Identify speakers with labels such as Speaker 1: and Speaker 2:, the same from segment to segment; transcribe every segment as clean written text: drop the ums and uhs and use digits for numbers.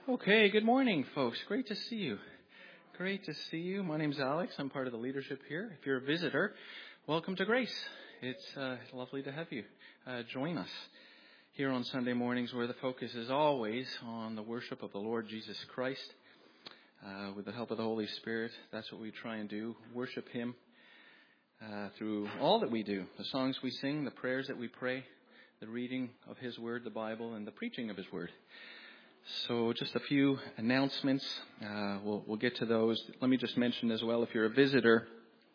Speaker 1: Okay, good morning, folks. Great to see you. Great to see you. My name's Alex. I'm part of the leadership here. If you're a visitor, welcome to Grace. It's lovely to have you join us here on Sunday mornings, where the focus is always on the worship of the Lord Jesus Christ. With the help of the Holy Spirit, that's what we try and do, worship Him through all that we do, the songs we sing, the prayers that we pray, the reading of His Word, the Bible, and the preaching of His Word. So just a few announcements. We'll get to those. Let me just mention as well, if you're a visitor,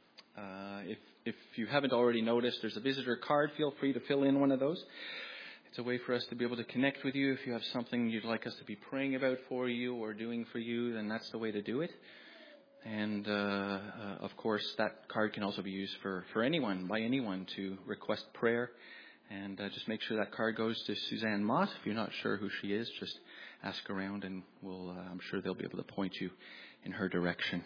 Speaker 1: if you haven't already noticed, there's a visitor card. Feel free to fill in one of those. It's a way for us to be able to connect with you. If you have something you'd like us to be praying about for you or doing for you, then that's the way to do it. And, of course, that card can also be used for anyone, by anyone, to request prayer. And just make sure that card goes to Suzanne Mott. If you're not sure who she is, just ask around and I'm sure they'll be able to point you in her direction.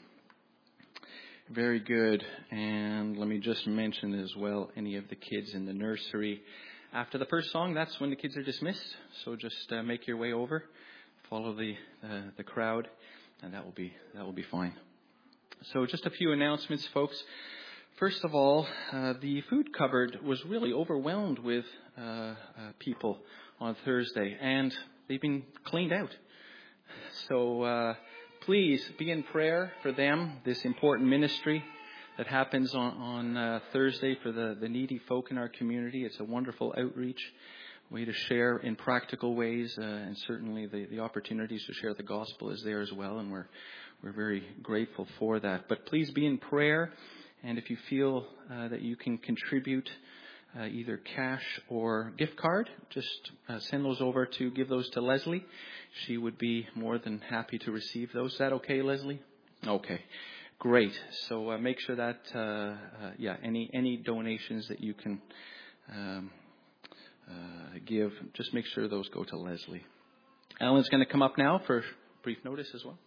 Speaker 1: Very good. And let me just mention as well, any of the kids in the nursery. After the first song, that's when the kids are dismissed. So just make your way over, follow the crowd, and that will be fine. So just a few announcements, folks. First of all, the food cupboard was really overwhelmed with people on Thursday, and they've been cleaned out. So please be in prayer for them, this important ministry that happens on Thursday for the needy folk in our community. It's a wonderful outreach, way to share in practical ways, and certainly the opportunities to share the gospel is there as well, and we're very grateful for that. But please be in prayer. And if you feel that you can contribute either cash or gift card, just send those over give those to Leslie. She would be more than happy to receive those. Is that okay, Leslie? Okay, great. So make sure that, any donations that you can give, just make sure those go to Leslie. Alan's going to come up now for brief notice as well.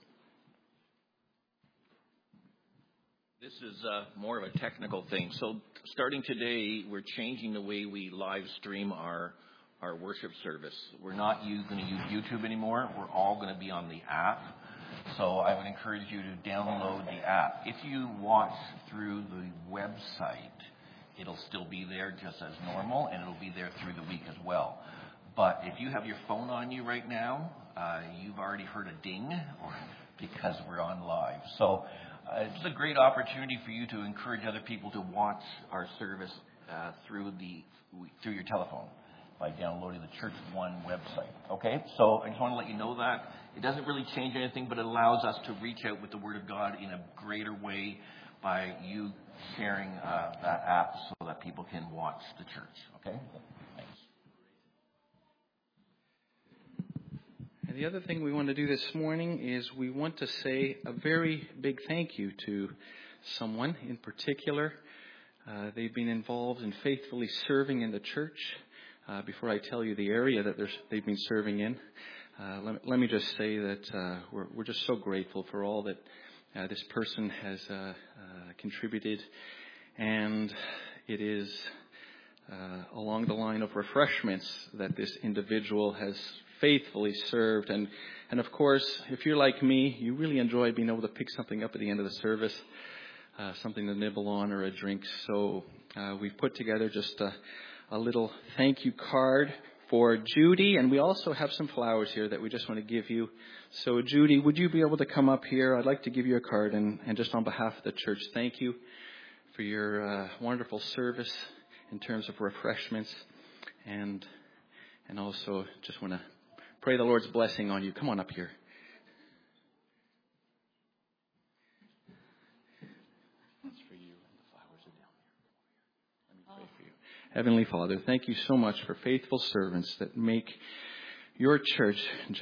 Speaker 2: This is more of a technical thing. So starting today, we're changing the way we live stream our worship service. We're not going to use YouTube anymore. We're all going to be on the app. So I would encourage you to download the app. If you watch through the website, it'll still be there just as normal, and it'll be there through the week as well. But if you have your phone on you right now, you've already heard a ding because we're on live. So it's a great opportunity for you to encourage other people to watch our service through your telephone by downloading the Church One website. Okay, so I just want to let you know that. It doesn't really change anything, but it allows us to reach out with the Word of God in a greater way by you sharing that app so that people can watch the church. Okay, thanks.
Speaker 1: And the other thing we want to do this morning is we want to say a very big thank you to someone in particular. They've been involved in faithfully serving in the church. Before I tell you the area that they've been serving in, let me just say that we're just so grateful for all that this person has contributed. And it is along the line of refreshments that this individual has faithfully served. And of course, if you're like me, you really enjoy being able to pick something up at the end of the service, something to nibble on or a drink. So we've put together just a little thank you card for Judy, and we also have some flowers here that we just want to give you. So Judy, would you be able to come up here? I'd like to give you a card, and just on behalf of the church, thank you for your wonderful service in terms of refreshments, and also just want to pray the Lord's blessing on you. Come on up here. That's for you, and the flowers are down here. Let me pray for you. Heavenly Father, thank you so much for faithful servants that make your church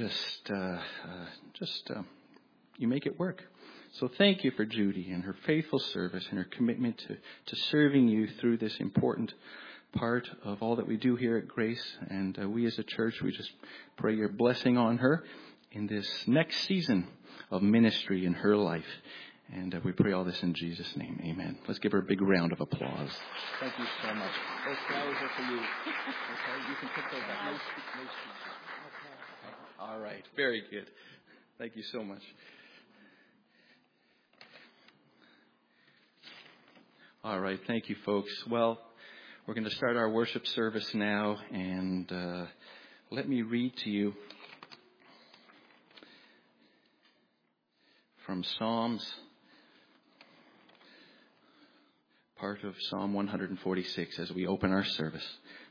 Speaker 1: you make it work. So thank you for Judy and her faithful service and her commitment to serving you through this important part of all that we do here at Grace. And we as a church, we just pray your blessing on her in this next season of ministry in her life. And we pray all this in Jesus' name. Amen. Let's give her a big round of applause. Thank you so much. Those flowers are for you. Okay, you can pick those up. No speeches. Okay. All right. Very good. Thank you so much. All right. Thank you, folks. Well, we're going to start our worship service now, and let me read to you from Psalms, part of Psalm 146 as we open our service.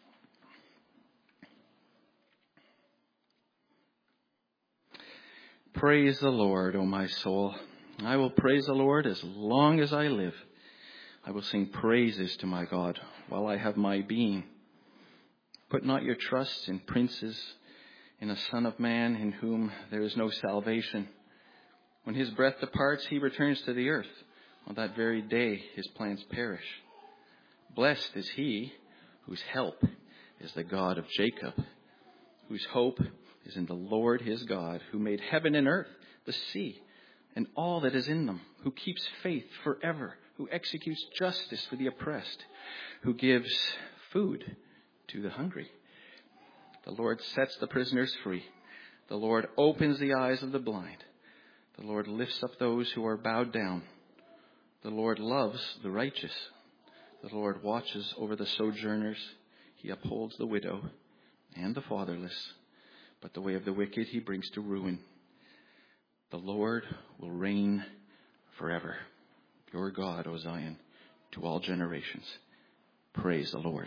Speaker 1: Praise the Lord, O my soul. I will praise the Lord as long as I live. I will sing praises to my God while I have my being. Put not your trust in princes, in a son of man in whom there is no salvation. When his breath departs, he returns to the earth. On that very day, his plans perish. Blessed is he whose help is the God of Jacob, whose hope is in the Lord his God, who made heaven and earth, the sea, and all that is in them, who keeps faith forever, who executes justice for the oppressed, who gives food to the hungry. The Lord sets the prisoners free. The Lord opens the eyes of the blind. The Lord lifts up those who are bowed down. The Lord loves the righteous. The Lord watches over the sojourners. He upholds the widow and the fatherless. But the way of the wicked he brings to ruin. The Lord will reign forever. Your God, O Zion, to all generations. Praise the Lord.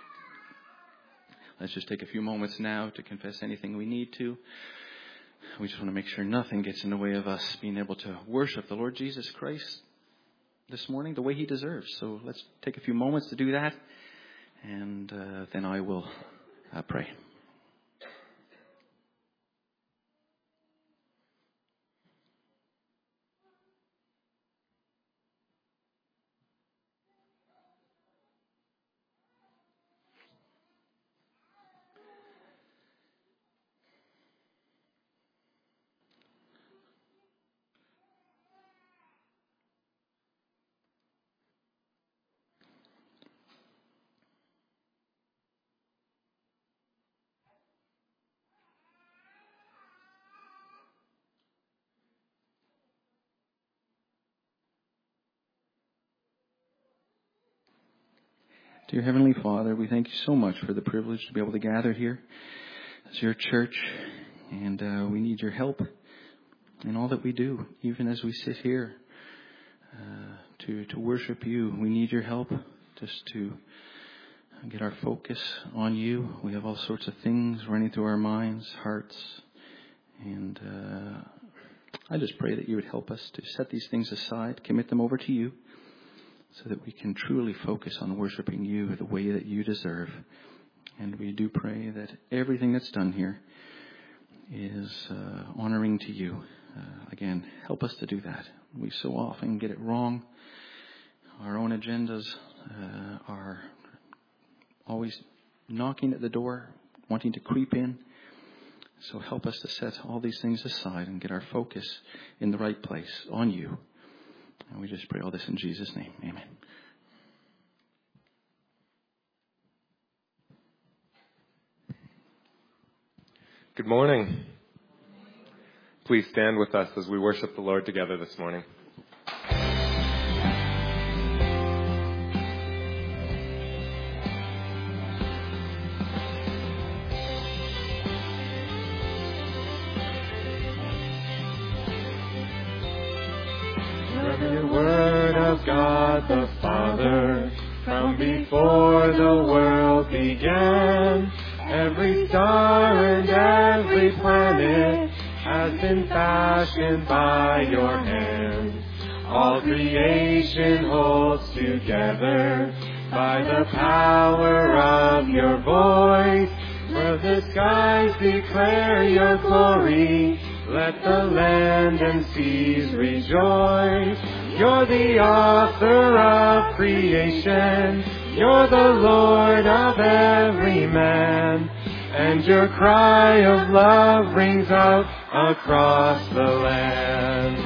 Speaker 1: Let's just take a few moments now to confess anything we need to. We just want to make sure nothing gets in the way of us being able to worship the Lord Jesus Christ this morning the way he deserves. So let's take a few moments to do that. And then I will pray. Dear Heavenly Father, we thank you so much for the privilege to be able to gather here as your church, and we need your help in all that we do, even as we sit here to worship you. We need your help just to get our focus on you. We have all sorts of things running through our minds, hearts, and I just pray that you would help us to set these things aside, commit them over to you, so that we can truly focus on worshiping you the way that you deserve. And we do pray that everything that's done here is honoring to you. Again, help us to do that. We so often get it wrong. Our own agendas are always knocking at the door, wanting to creep in. So help us to set all these things aside and get our focus in the right place on you. And we just pray all this in Jesus' name. Amen.
Speaker 3: Good morning. Please stand with us as we worship the Lord together this morning. The Word of God the Father, from before the world began, every star and every planet has been fashioned by your hand. All creation holds together by the power of your voice. For the skies declare your glory, let the land and seas rejoice. You're the author of creation, you're the Lord of every man, and your cry of love rings out across the land.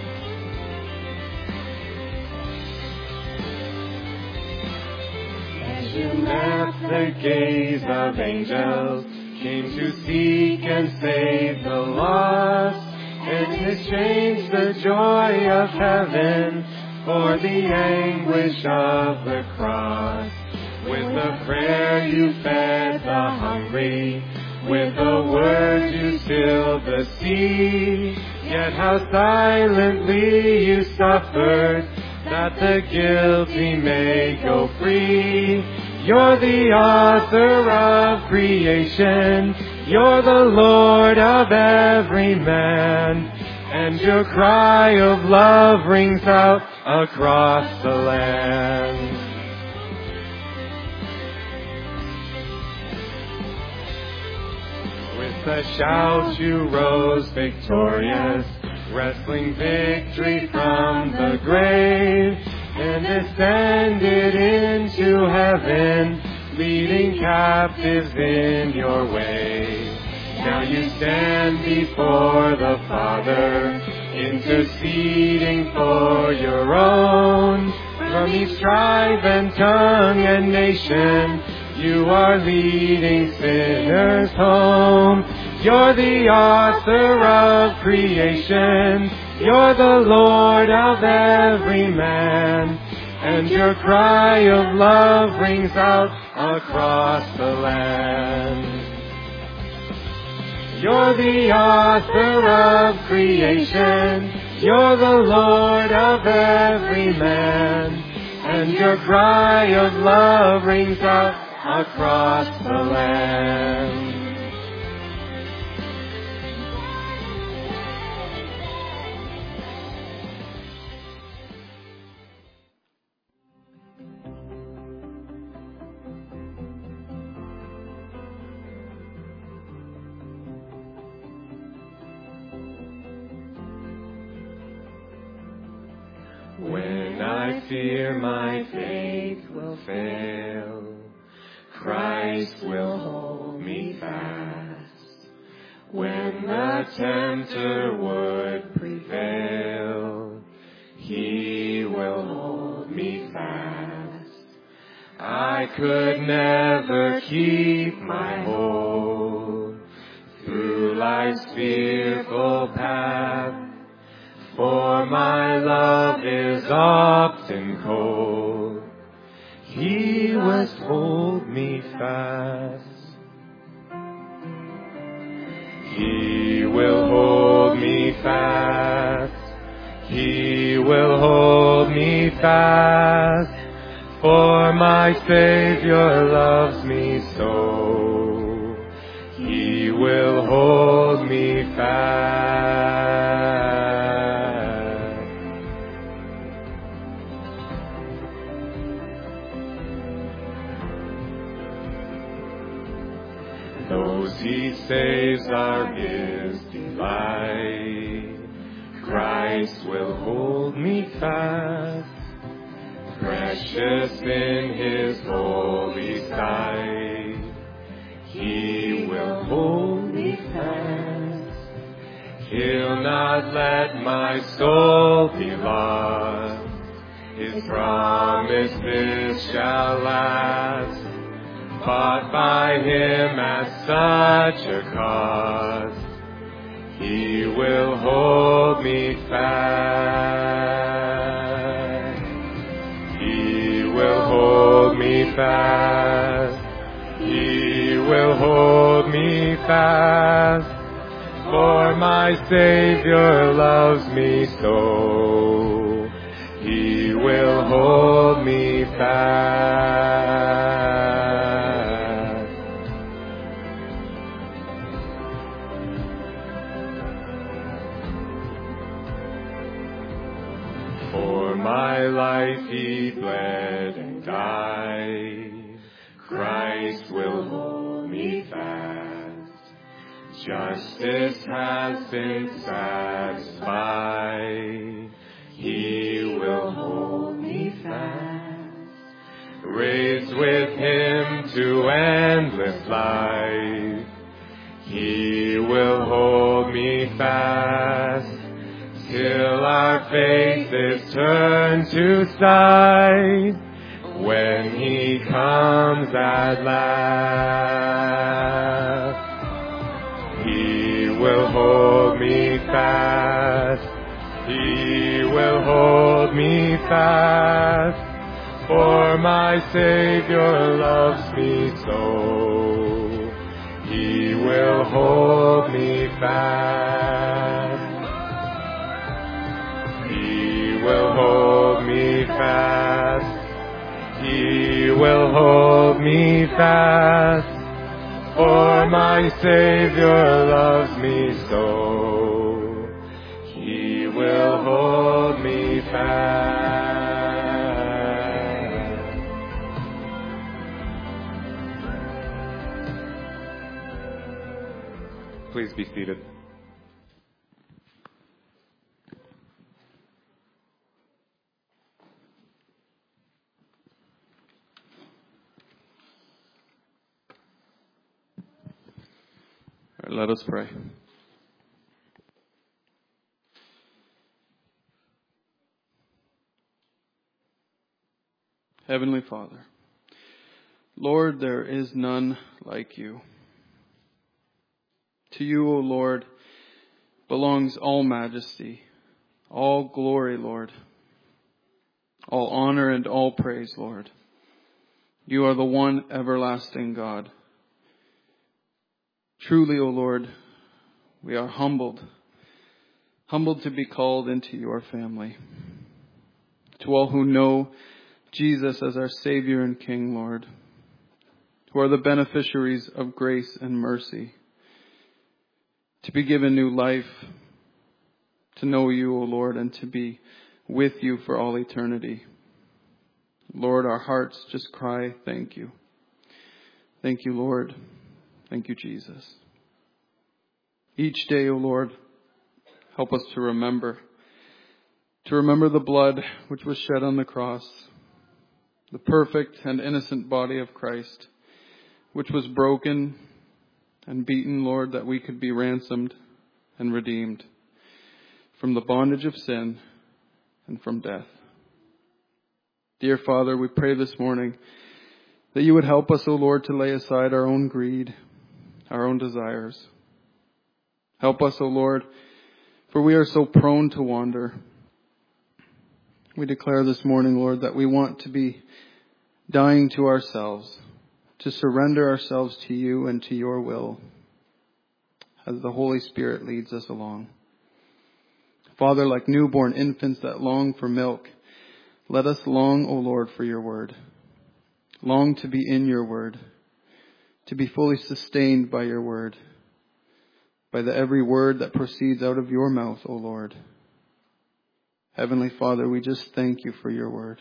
Speaker 3: As you met the gaze of angels, came to seek and save the lost, and exchange the joy of heaven for the anguish of the cross. With a prayer you fed the hungry, with a word you stilled the sea. Yet how silently you suffered, that the guilty may go free. You're the author of creation, you're the Lord of every man, and your cry of love rings out across the land. With a shout you rose victorious, wrestling victory from the grave, and ascended into heaven, leading captives in your way. Now you stand before the Father, interceding for your own. From each tribe and tongue and nation, you are leading sinners home. You're the author of creation, you're the Lord of every man, and your cry of love rings out across the land. You're the author of creation, you're the Lord of every man, and your cry of love rings out across the land. When I fear my faith will fail, Christ will hold me fast. When the tempter would prevail, He will hold me fast. I could never keep my hold through life's fearful path, for my love is often cold. He must hold me fast. He will hold me fast. He will hold me fast. For my Savior loves me so. He will hold me fast. Those He saves are His delight. Christ will hold me fast, precious in His holy sight. He will hold me fast. He'll not let my soul be lost. His promises shall last, bought by Him at such a cost. He will hold me fast. He will hold me fast. He will hold me fast. For my Savior loves me so. He will hold me fast. For my life He bled and died. Christ will hold me fast. Justice has been satisfied. He will hold me fast. Raised with Him to endless life. He will hold me fast. Till our faces turn to sight, when He comes at last. He will hold me me fast. He will hold me fast. For my Savior loves me so. He will hold me fast. He will hold me fast. He will hold me fast. For my Savior loves me so. He will hold me fast. Please be seated.
Speaker 1: All right, let us pray. Heavenly Father, Lord, there is none like you. To you, O Lord, belongs all majesty, all glory, Lord, all honor and all praise, Lord. You are the one everlasting God. Truly, O Lord, we are humbled to be called into your family. To all who know Jesus as our Savior and King, Lord, who are the beneficiaries of grace and mercy, to be given new life, to know you, O Lord, and to be with you for all eternity. Lord, our hearts just cry, thank you. Thank you, Lord. Thank you, Jesus. Each day, O Lord, help us to remember the blood which was shed on the cross, the perfect and innocent body of Christ, which was broken and beaten, Lord, that we could be ransomed and redeemed from the bondage of sin and from death. Dear Father, we pray this morning that you would help us, O Lord, to lay aside our own greed, our own desires. Help us, O Lord, for we are so prone to wander. We declare this morning, Lord, that we want to be dying to ourselves, to surrender ourselves to you and to your will as the Holy Spirit leads us along. Father, like newborn infants that long for milk, let us long, O Lord, for your word. Long to be in your word, to be fully sustained by your word, by the every word that proceeds out of your mouth, O Lord. Heavenly Father, we just thank you for your word.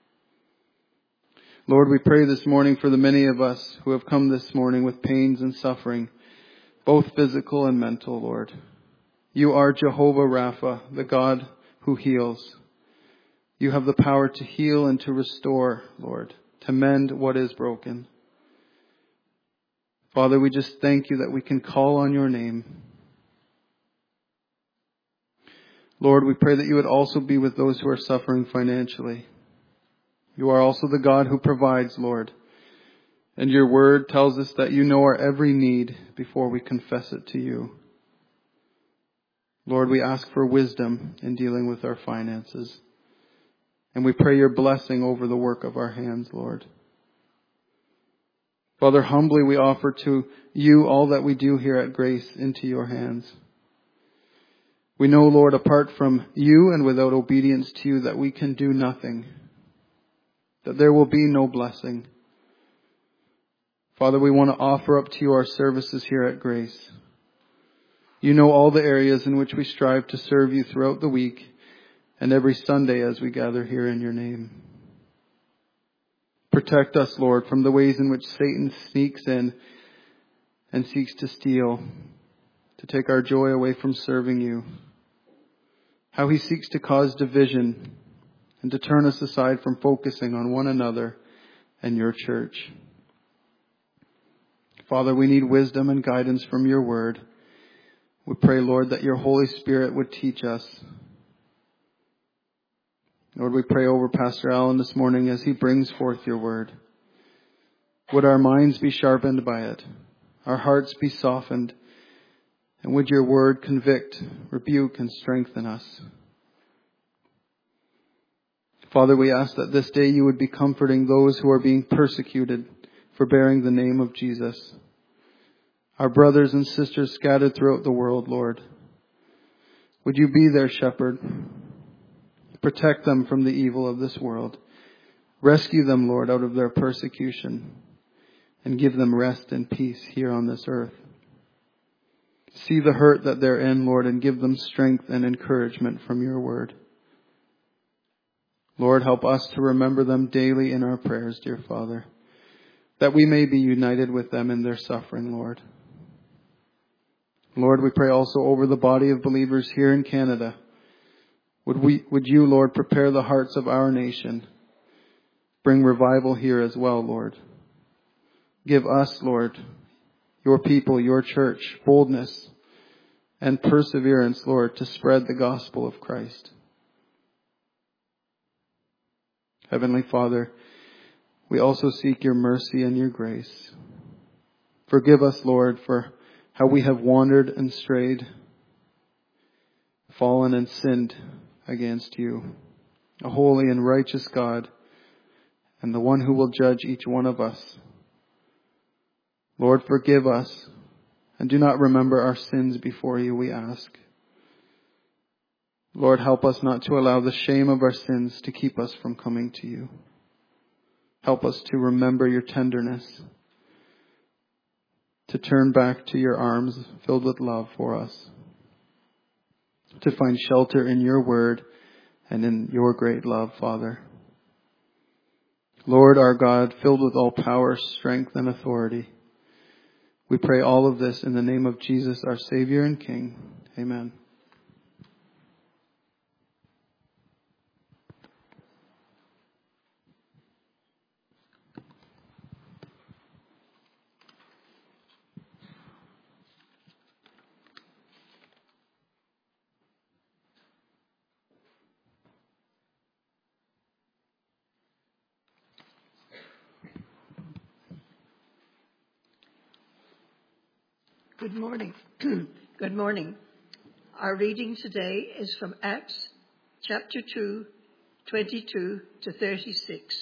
Speaker 1: Lord, we pray this morning for the many of us who have come this morning with pains and suffering, both physical and mental, Lord. You are Jehovah Rapha, the God who heals. You have the power to heal and to restore, Lord, to mend what is broken. Father, we just thank you that we can call on your name. Lord, we pray that you would also be with those who are suffering financially. You are also the God who provides, Lord. And your word tells us that you know our every need before we confess it to you. Lord, we ask for wisdom in dealing with our finances. And we pray your blessing over the work of our hands, Lord. Father, humbly we offer to you all that we do here at Grace into your hands. We know, Lord, apart from you and without obedience to you, that we can do nothing, that there will be no blessing. Father, we want to offer up to you our services here at Grace. You know all the areas in which we strive to serve you throughout the week and every Sunday as we gather here in your name. Protect us, Lord, from the ways in which Satan sneaks in and seeks to steal, to take our joy away from serving you. How he seeks to cause division and to turn us aside from focusing on one another and your church. Father, we need wisdom and guidance from your word. We pray, Lord, that your Holy Spirit would teach us. Lord, we pray over Pastor Allen this morning as he brings forth your word. Would our minds be sharpened by it, our hearts be softened,
Speaker 4: And would your word convict, rebuke, and strengthen us? Father, we ask that this day you would be comforting those who are being persecuted for bearing the name of Jesus. Our brothers and sisters scattered throughout the world, Lord. Would you be their shepherd? Protect them from the evil of this world. Rescue them, Lord, out of their persecution and give them rest and peace here on this earth. See the hurt that they're in, Lord, and give them strength and encouragement from your word. Lord, help us to remember them daily in our prayers, dear Father, that we may be united with them in their suffering, Lord. Lord, we pray also over the body of believers here in Canada. Would you, Lord, prepare the hearts of our nation? Bring revival here as well, Lord. Give us, Lord, your people, your church, boldness and perseverance, Lord, to spread the gospel of Christ. Heavenly Father, we also seek your mercy and your grace. Forgive us, Lord, for how we have wandered and strayed, fallen and sinned against you, a holy and righteous God, and the one who will judge each one of us. Lord, forgive us, and do not remember our sins before you, we ask. Lord, help us not to allow the shame of our sins to keep us from coming to you. Help us to remember your tenderness, to turn back to your arms filled with love for us, to find shelter in your word and in your great love, Father. Lord, our God, filled with all power, strength, and authority, we pray all of this in the name of Jesus, our Savior and King. Amen.
Speaker 5: Good morning. Good morning. Our reading today is from Acts chapter 2, 22 to 36.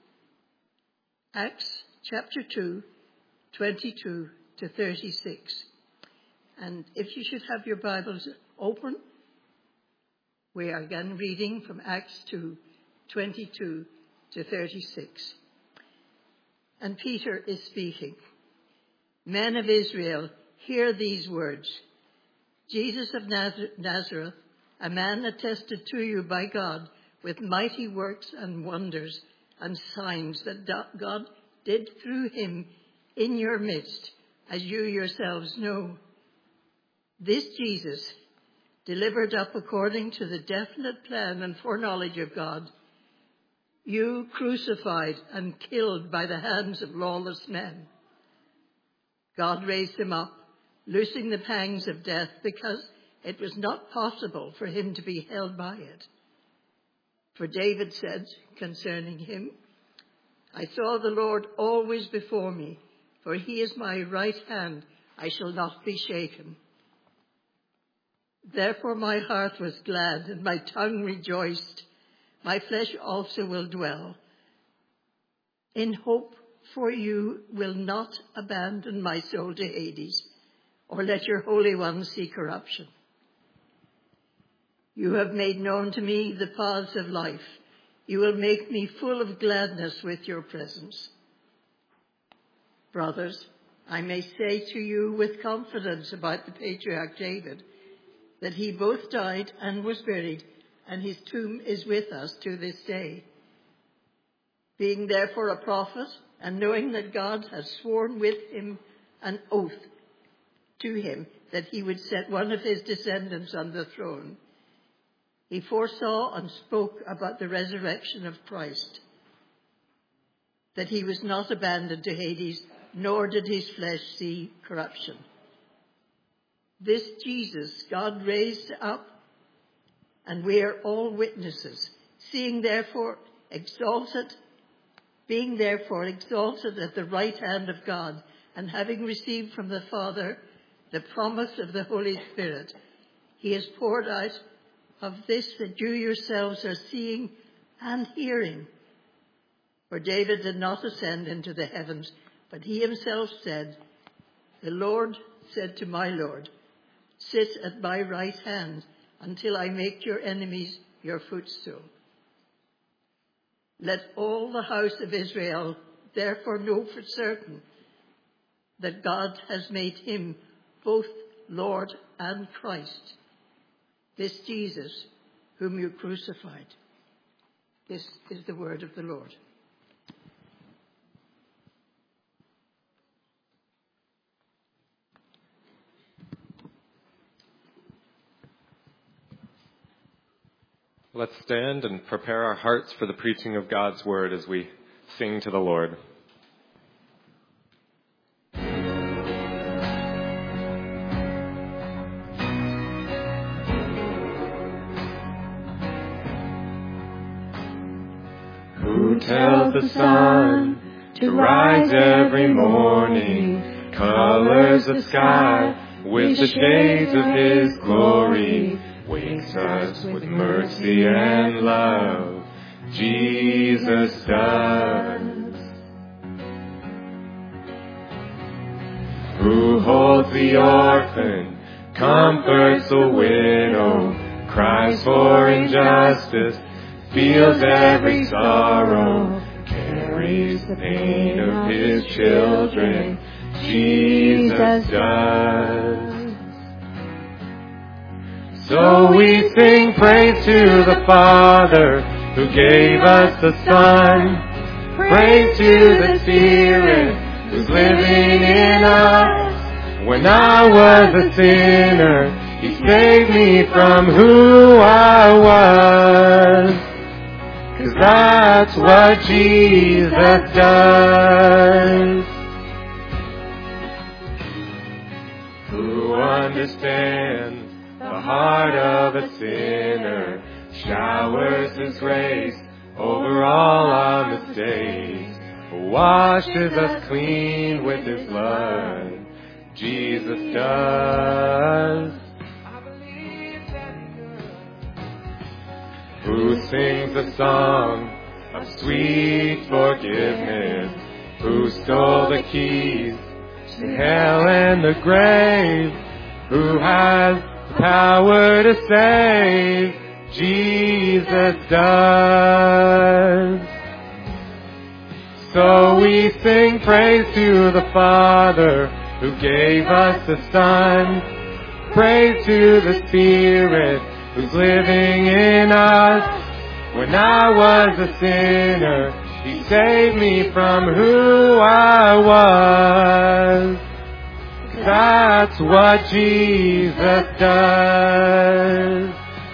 Speaker 5: Acts chapter 2, 22 to 36. And if you should have your Bibles open, we are again reading from Acts 2, 22 to 36. And Peter is speaking. Men of Israel, hear these words. Jesus of Nazareth, a man attested to you by God with mighty works and wonders and signs that God did through him in your midst, as you yourselves know. This Jesus, delivered up according to the definite plan and foreknowledge of God, you crucified and killed by the hands of lawless men. God raised him up, loosing the pangs of death, because it was not possible for him to be held by it. For David said concerning him, I saw the Lord always before me, for he is my right hand, I shall not be shaken. Therefore my heart was glad, and my tongue rejoiced. My flesh also will dwell. In hope, for you will not abandon my soul to Hades, or let your Holy One see corruption. You have made known to me the paths of life. You will make me full of gladness with your presence. Brothers, I may say to you with confidence about the patriarch David, that he both died and was buried, and his tomb is with us to this day. Being therefore a prophet, and knowing that God has sworn with him an oath to him that he would set one of his descendants on the throne, he foresaw and spoke about the resurrection of Christ, that he was not abandoned to Hades, nor did his flesh see corruption. This Jesus God raised up, and we are all witnesses, being therefore exalted at the right hand of God, and having received from the Father the promise of the Holy Spirit. He has poured out of this that you yourselves are seeing and hearing. For David did not ascend into the heavens, but he himself said, the Lord said to my Lord, sit at my right hand until I make your enemies your footstool. Let all the house of Israel therefore know for certain that God has made him both Lord and Christ, this Jesus whom you crucified. This is the word of the Lord.
Speaker 3: Let's stand and prepare our hearts for the preaching of God's word as we sing to the Lord. Who tells the sun to rise every morning, colors the sky with the shades of his glory, wakes us with mercy and love, Jesus does. Who holds the orphan, comforts the widow, cries for injustice, feels every sorrow, carries the pain of his children, Jesus does. So we sing praise to the Father who gave us the Son, praise to the Spirit who's living in us. When I was a sinner, he saved me from who I was. 'Cause that's what Jesus does. Who understands the heart of a sinner, showers his grace over all our mistakes, washes us clean with his blood, Jesus does. Who sings a song of sweet forgiveness, who stole the keys to hell and the grave, who has power to save, Jesus does. So we sing praise to the Father who gave us the Son, praise to the Spirit who's living in us. When I was a sinner, he saved me from who I was. That's what Jesus does.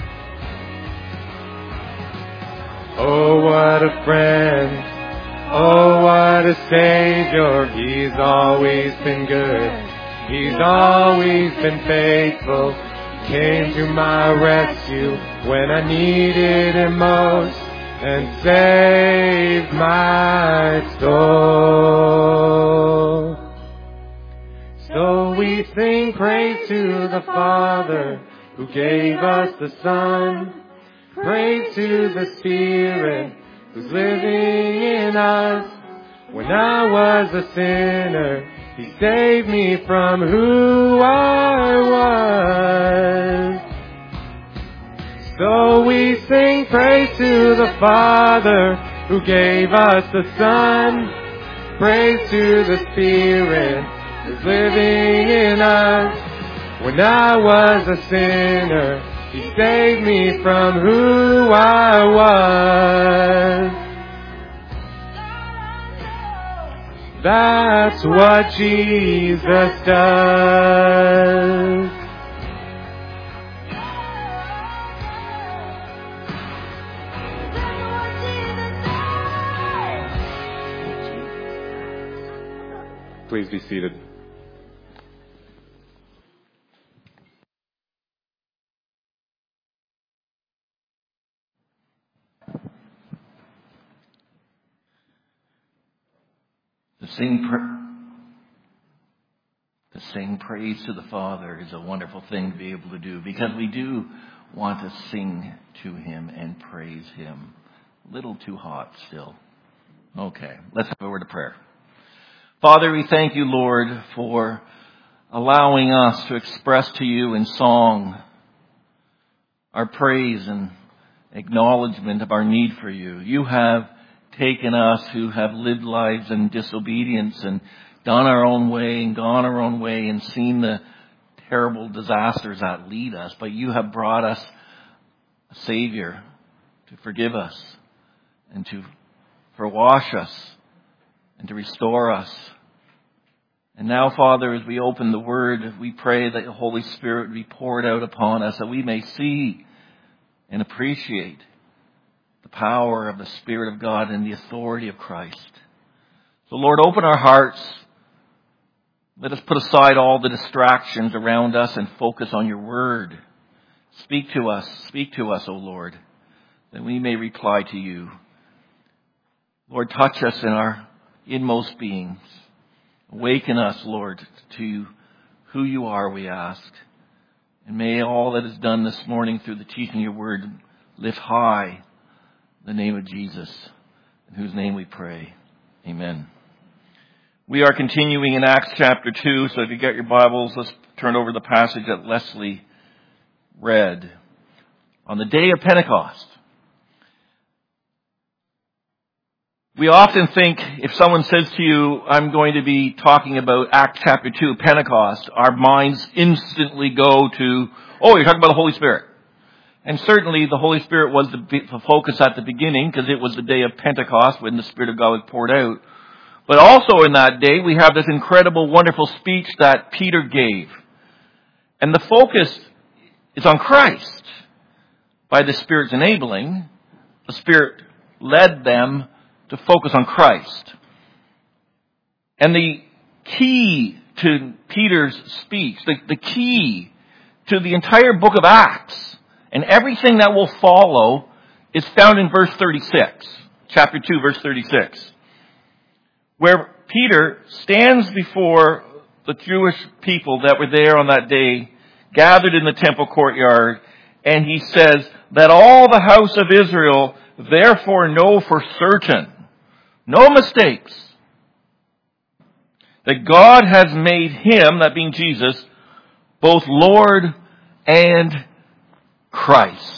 Speaker 3: Oh, what a friend. Oh, what a Savior. He's always been good. He's always been faithful. Came to my rescue when I needed him most and saved my soul. So we sing praise to the Father who gave us the Son, praise to the Spirit who's living in us. When I was a sinner, he saved me from who I was. So we sing praise to the Father who gave us the Son, praise to the Spirit who's living in us. When I was a sinner, he saved me from who I was. That's what Jesus does. Please be seated.
Speaker 2: The sing praise to the Father is a wonderful thing to be able to do, because we do want to sing to Him and praise Him. A little too hot still. Okay, let's have a word of prayer. Father, we thank you, Lord, for allowing us to express to you in song our praise and acknowledgement of our need for you. You have taken us who have lived lives in disobedience and done our own way and gone our own way and seen the terrible disasters that lead us. But you have brought us a Savior to forgive us and to wash us and to restore us. And now, Father, as we open the Word, we pray that the Holy Spirit be poured out upon us, that we may see and appreciate the power of the Spirit of God and the authority of Christ. So, Lord, open our hearts. Let us put aside all the distractions around us and focus on your Word. Speak to us, O Lord, that we may reply to you. Lord, touch us in our inmost beings. Awaken us, Lord, to who you are, we ask. And may all that is done this morning through the teaching of your Word lift high the name of Jesus, in whose name we pray. Amen. We are continuing in Acts chapter 2, so if you got your Bibles, let's turn over the passage that Leslie read. On the day of Pentecost. We often think if someone says to you, I'm going to be talking about Acts chapter 2, Pentecost, our minds instantly go to, oh, you're talking about the Holy Spirit. And certainly the Holy Spirit was the focus at the beginning, because it was the day of Pentecost when the Spirit of God was poured out. But also in that day, we have this incredible, wonderful speech that Peter gave. And the focus is on Christ. By the Spirit's enabling, the Spirit led them to focus on Christ. And the key to Peter's speech, the key to the entire book of Acts, and everything that will follow, is found in verse 36, chapter 2, verse 36. Where Peter stands before the Jewish people that were there on that day, gathered in the temple courtyard, and he says that all the house of Israel therefore know for certain, no mistakes, that God has made him, that being Jesus, both Lord and Christ.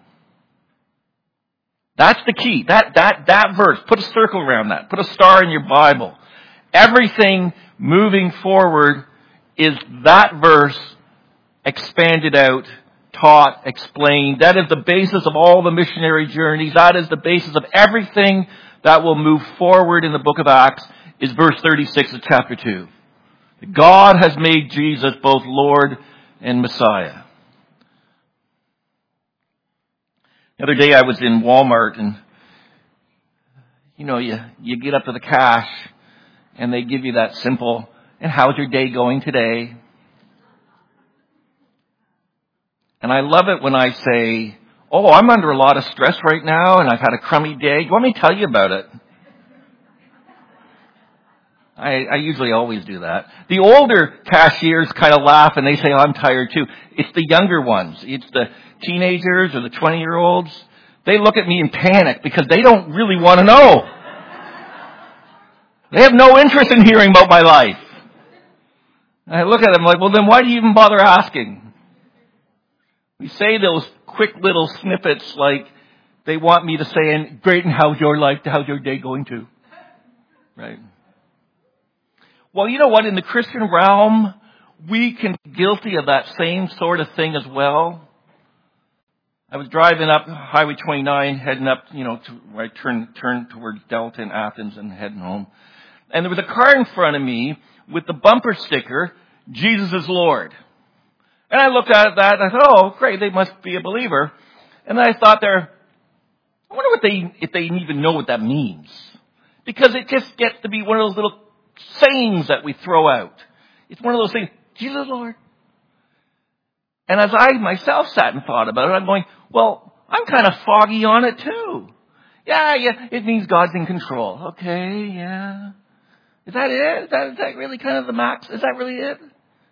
Speaker 2: That's the key. That verse. Put a circle around that. Put a star in your Bible. Everything moving forward is that verse expanded out, taught, explained. That is the basis of all the missionary journeys. That is the basis of everything that will move forward in the book of Acts, is verse 36 of chapter 2. God has made Jesus both Lord and Messiah. The other day I was in Walmart, and you get up to the cash and they give you that simple, and how's your day going today? And I love it when I say, oh, I'm under a lot of stress right now and I've had a crummy day. You want me to tell you about it? I usually always do that. The older cashiers kind of laugh and they say, oh, I'm tired too. It's the younger ones. It's the teenagers or the 20-year-olds. They look at me in panic because they don't really want to know. They have no interest in hearing about my life. And I look at them like, well, then why do you even bother asking? We say those quick little snippets like they want me to say, and great, and how's your life? How's your day going too? Right? Well, you know what? In the Christian realm, we can be guilty of that same sort of thing as well. I was driving up Highway 29, heading up, where I turned towards Delta and Athens and heading home. And there was a car in front of me with the bumper sticker, Jesus is Lord. And I looked at that and I thought, oh, great, they must be a believer. And then I thought I wonder if they even know what that means. Because it just gets to be one of those little sayings that we throw out. It's one of those things, Jesus Lord. And as I myself sat and thought about it, I'm going, well, I'm kind of foggy on it too. Yeah, it means God's in control. Okay, yeah. Is that it? Is that really kind of the max? Is that really it?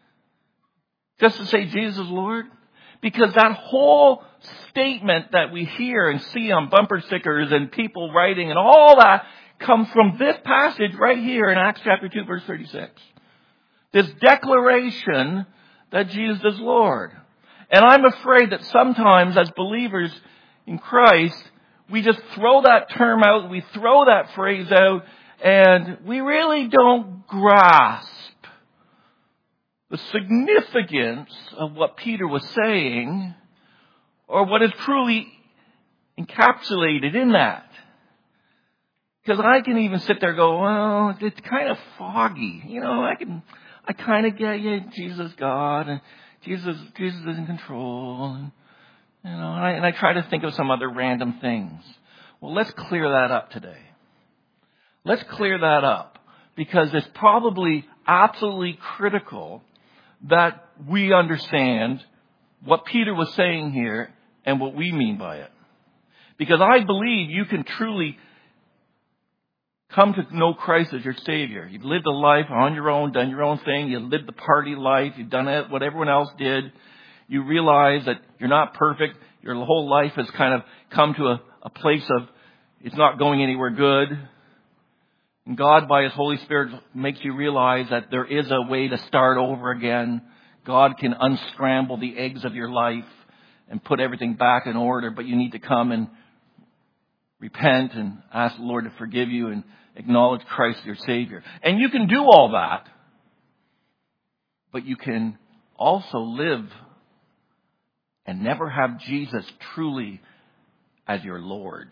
Speaker 2: Just to say Jesus is Lord? Because that whole statement that we hear and see on bumper stickers and people writing and all that comes from this passage right here in Acts chapter 2, verse 36. This declaration that Jesus is Lord. And I'm afraid that sometimes as believers in Christ, we just throw that term out, we throw that phrase out, and we really don't grasp the significance of what Peter was saying or what is truly encapsulated in that. Because I can even sit there and go, well, it's kind of foggy. I kind of get, Jesus God, and Jesus is in control, and I try to think of some other random things. Well, let's clear that up today. Let's clear that up, because it's probably absolutely critical that we understand what Peter was saying here and what we mean by it. Because I believe you can truly come to know Christ as your Savior. You've lived a life on your own, done your own thing. You've lived the party life. You've done it, what everyone else did. You realize that you're not perfect. Your whole life has kind of come to a place of it's not going anywhere good. And God, by His Holy Spirit, makes you realize that there is a way to start over again. God can unscramble the eggs of your life and put everything back in order, but you need to come and repent and ask the Lord to forgive you and acknowledge Christ your Savior. And you can do all that, but you can also live and never have Jesus truly as your Lord.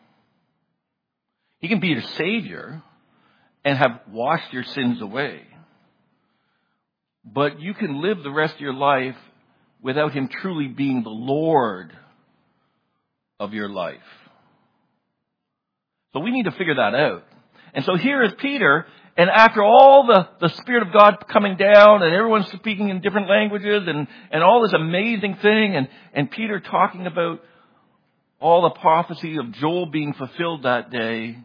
Speaker 2: He can be your Savior and have washed your sins away. But you can live the rest of your life without Him truly being the Lord of your life. So we need to figure that out. And so here is Peter, and after all the Spirit of God coming down and everyone's speaking in different languages and all this amazing thing, and Peter talking about all the prophecy of Joel being fulfilled that day,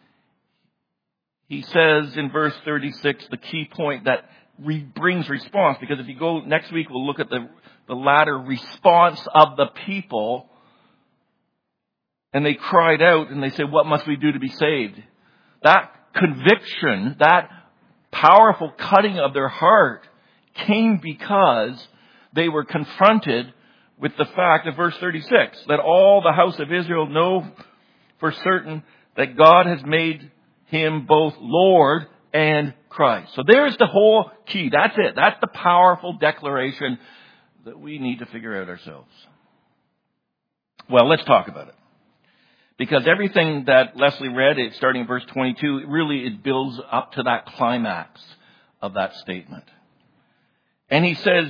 Speaker 2: he says in verse 36, the key point that brings response, because if you go next week, we'll look at the latter response of the people. And they cried out and they said, what must we do to be saved? That conviction, that powerful cutting of their heart came because they were confronted with the fact of verse 36, that all the house of Israel know for certain that God has made Him both Lord and Christ. So there's the whole key. That's it. That's the powerful declaration that we need to figure out ourselves. Well, let's talk about it. Because everything that Leslie read, starting in verse 22, it builds up to that climax of that statement. And he says,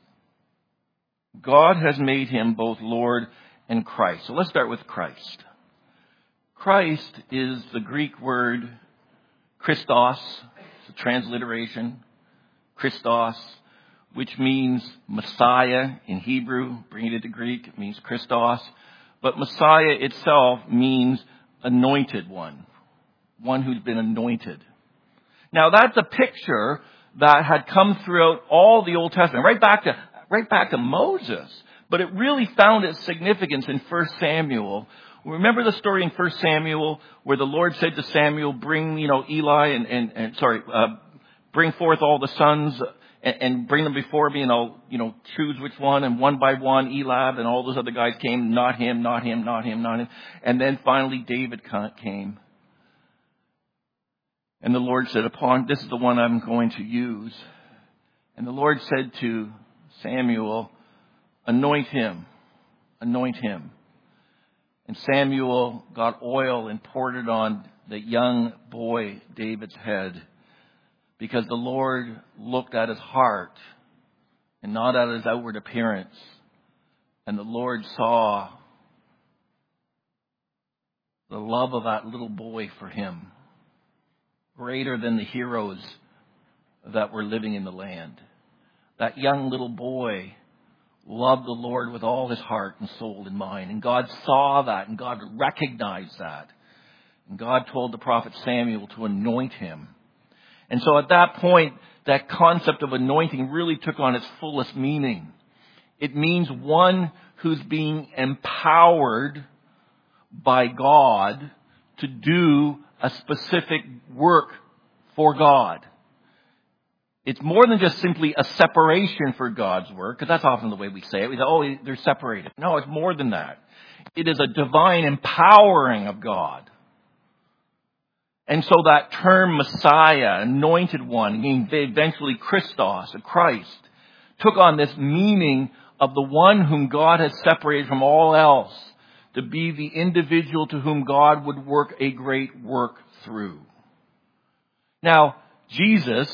Speaker 2: God has made Him both Lord and Christ. So let's start with Christ. Christ is the Greek word Christos. It's a transliteration. Christos, which means Messiah in Hebrew. Bringing it to Greek, it means Christos. But Messiah itself means anointed one who's been anointed. Now that's a picture that had come throughout all the Old Testament, right back to Moses. But it really found its significance in 1 Samuel. Remember the story in 1 Samuel where the Lord said to Samuel, bring, bring forth all the sons and bring them before me, and I'll, choose which one. And one by one, Eliab and all those other guys came. Not him, not him, not him, not him. And then finally David came. And the Lord said, this is the one I'm going to use. And the Lord said to Samuel, anoint him. Anoint him. And Samuel got oil and poured it on the young boy David's head. Because the Lord looked at his heart and not at his outward appearance. And the Lord saw the love of that little boy for him greater than the heroes that were living in the land. That young little boy loved the Lord with all his heart and soul and mind. And God saw that, and God recognized that. And God told the prophet Samuel to anoint him. And so at that point, that concept of anointing really took on its fullest meaning. It means one who's being empowered by God to do a specific work for God. It's more than just simply a separation for God's work, because that's often the way we say it. We say, oh, they're separated. No, it's more than that. It is a divine empowering of God. And so that term Messiah, anointed one, meaning eventually Christos, or Christ, took on this meaning of the one whom God has separated from all else to be the individual to whom God would work a great work through. Now, Jesus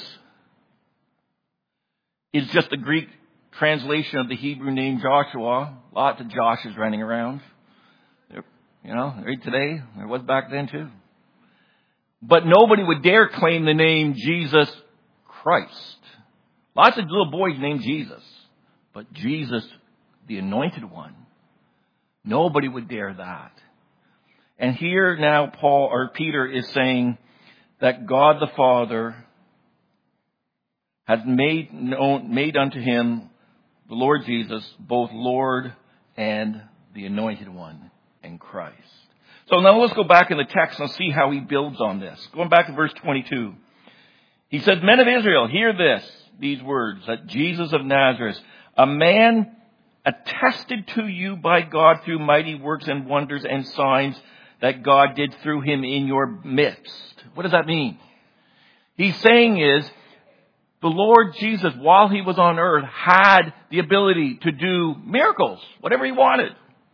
Speaker 2: is just the Greek translation of the Hebrew name Joshua. Lots of Joshes running around. Right today, there was back then too. But nobody would dare claim the name Jesus Christ. Lots of little boys named Jesus. But Jesus, the anointed one, nobody would dare that. And here now Peter is saying that God the Father has made unto him, the Lord Jesus, both Lord and the anointed one in Christ. So now let's go back in the text and see how he builds on this. Going back to verse 22. He says, Men of Israel, hear these words, that Jesus of Nazareth, a man attested to you by God through mighty works and wonders and signs that God did through him in your midst. What does that mean? He's saying is, the Lord Jesus, while he was on earth, had the ability to do miracles, whatever he wanted.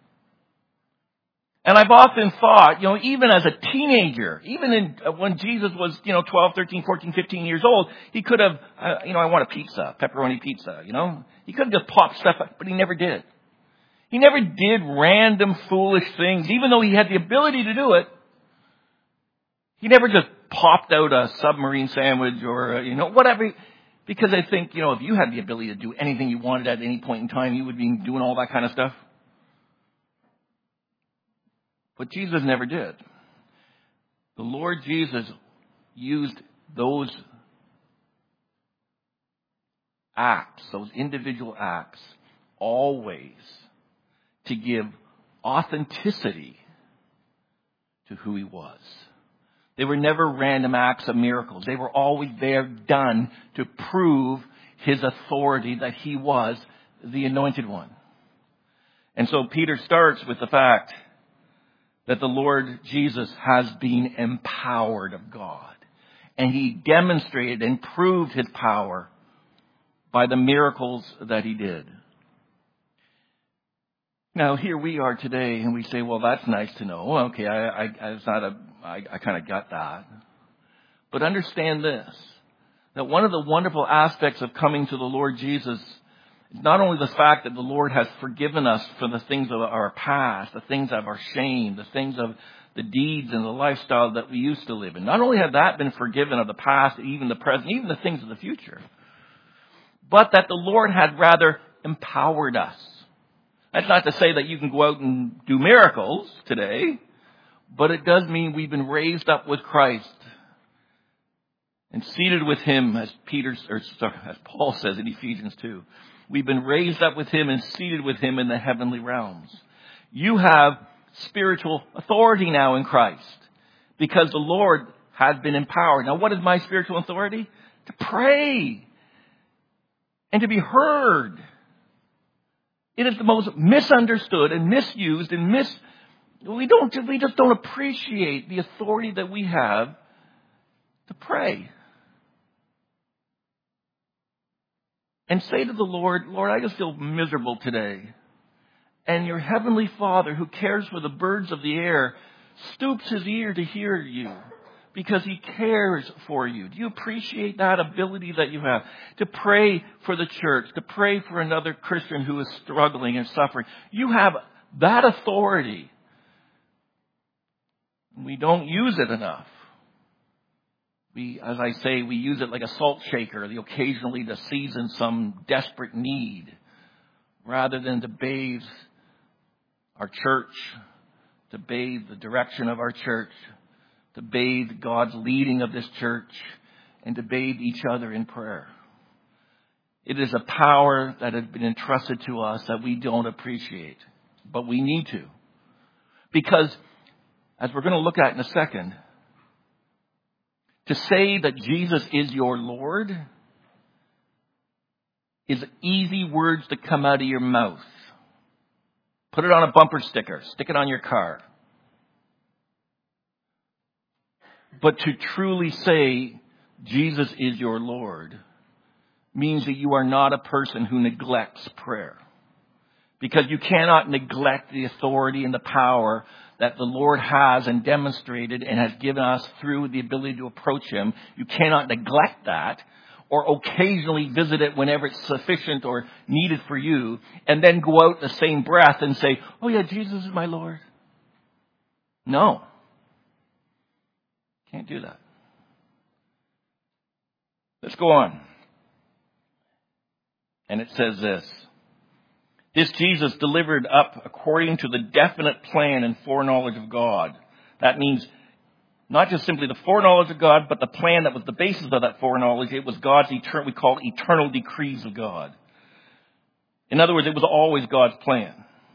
Speaker 2: And I've often thought, even as a teenager, when Jesus was, 12, 13, 14, 15 years old, he could have, I want a pizza, pepperoni pizza, He could have just popped stuff up, but he never did. He never did random foolish things, even though he had the ability to do it. He never just popped out a submarine sandwich or, whatever. Because I think, if you had the ability to do anything you wanted at any point in time, you would be doing all that kind of stuff. But Jesus never did. The Lord Jesus used those acts, those individual acts, always to give authenticity to who he was. They were never random acts of miracles. They were always there done to prove his authority that he was the anointed one. And so Peter starts with the fact that the Lord Jesus has been empowered of God. And he demonstrated and proved his power by the miracles that he did. Now, here we are today, and we say, well, that's nice to know. Okay, I kind of got that. But understand this, that one of the wonderful aspects of coming to the Lord Jesus is not only the fact that the Lord has forgiven us for the things of our past, the things of our shame, the things of the deeds and the lifestyle that we used to live in. Not only had that been forgiven of the past, even the present, even the things of the future, but that the Lord had rather empowered us. That's not to say that you can go out and do miracles today, but it does mean we've been raised up with Christ and seated with him, as Paul says in Ephesians 2. We've been raised up with him and seated with him in the heavenly realms. You have spiritual authority now in Christ because the Lord has been empowered. Now, what is my spiritual authority? To pray and to be heard. It is the most misunderstood and misused and we just don't appreciate the authority that we have to pray. And say to the Lord, Lord, I just feel miserable today. And your heavenly Father, who cares for the birds of the air, stoops his ear to hear you because he cares for you. Do you appreciate that ability that you have to pray for the church, to pray for another Christian who is struggling and suffering? You have that authority. We don't use it enough. We use it like a salt shaker, occasionally to season some desperate need, rather than to bathe our church, to bathe the direction of our church, to bathe God's leading of this church and to bathe each other in prayer. It is a power that has been entrusted to us that we don't appreciate, but we need to. Because, as we're going to look at in a second, to say that Jesus is your Lord is easy words to come out of your mouth. Put it on a bumper sticker. Stick it on your car. But to truly say Jesus is your Lord means that you are not a person who neglects prayer. Because you cannot neglect the authority and the power that the Lord has and demonstrated and has given us through the ability to approach Him. You cannot neglect that or occasionally visit it whenever it's sufficient or needed for you, and then go out the same breath and say, oh yeah, Jesus is my Lord. No. Can't do that. Let's go on. And it says this Jesus delivered up according to the definite plan and foreknowledge of God. That means not just simply the foreknowledge of God, but the plan that was the basis of that foreknowledge. It was God's we call eternal decrees of God. In other words, it was always God's plan.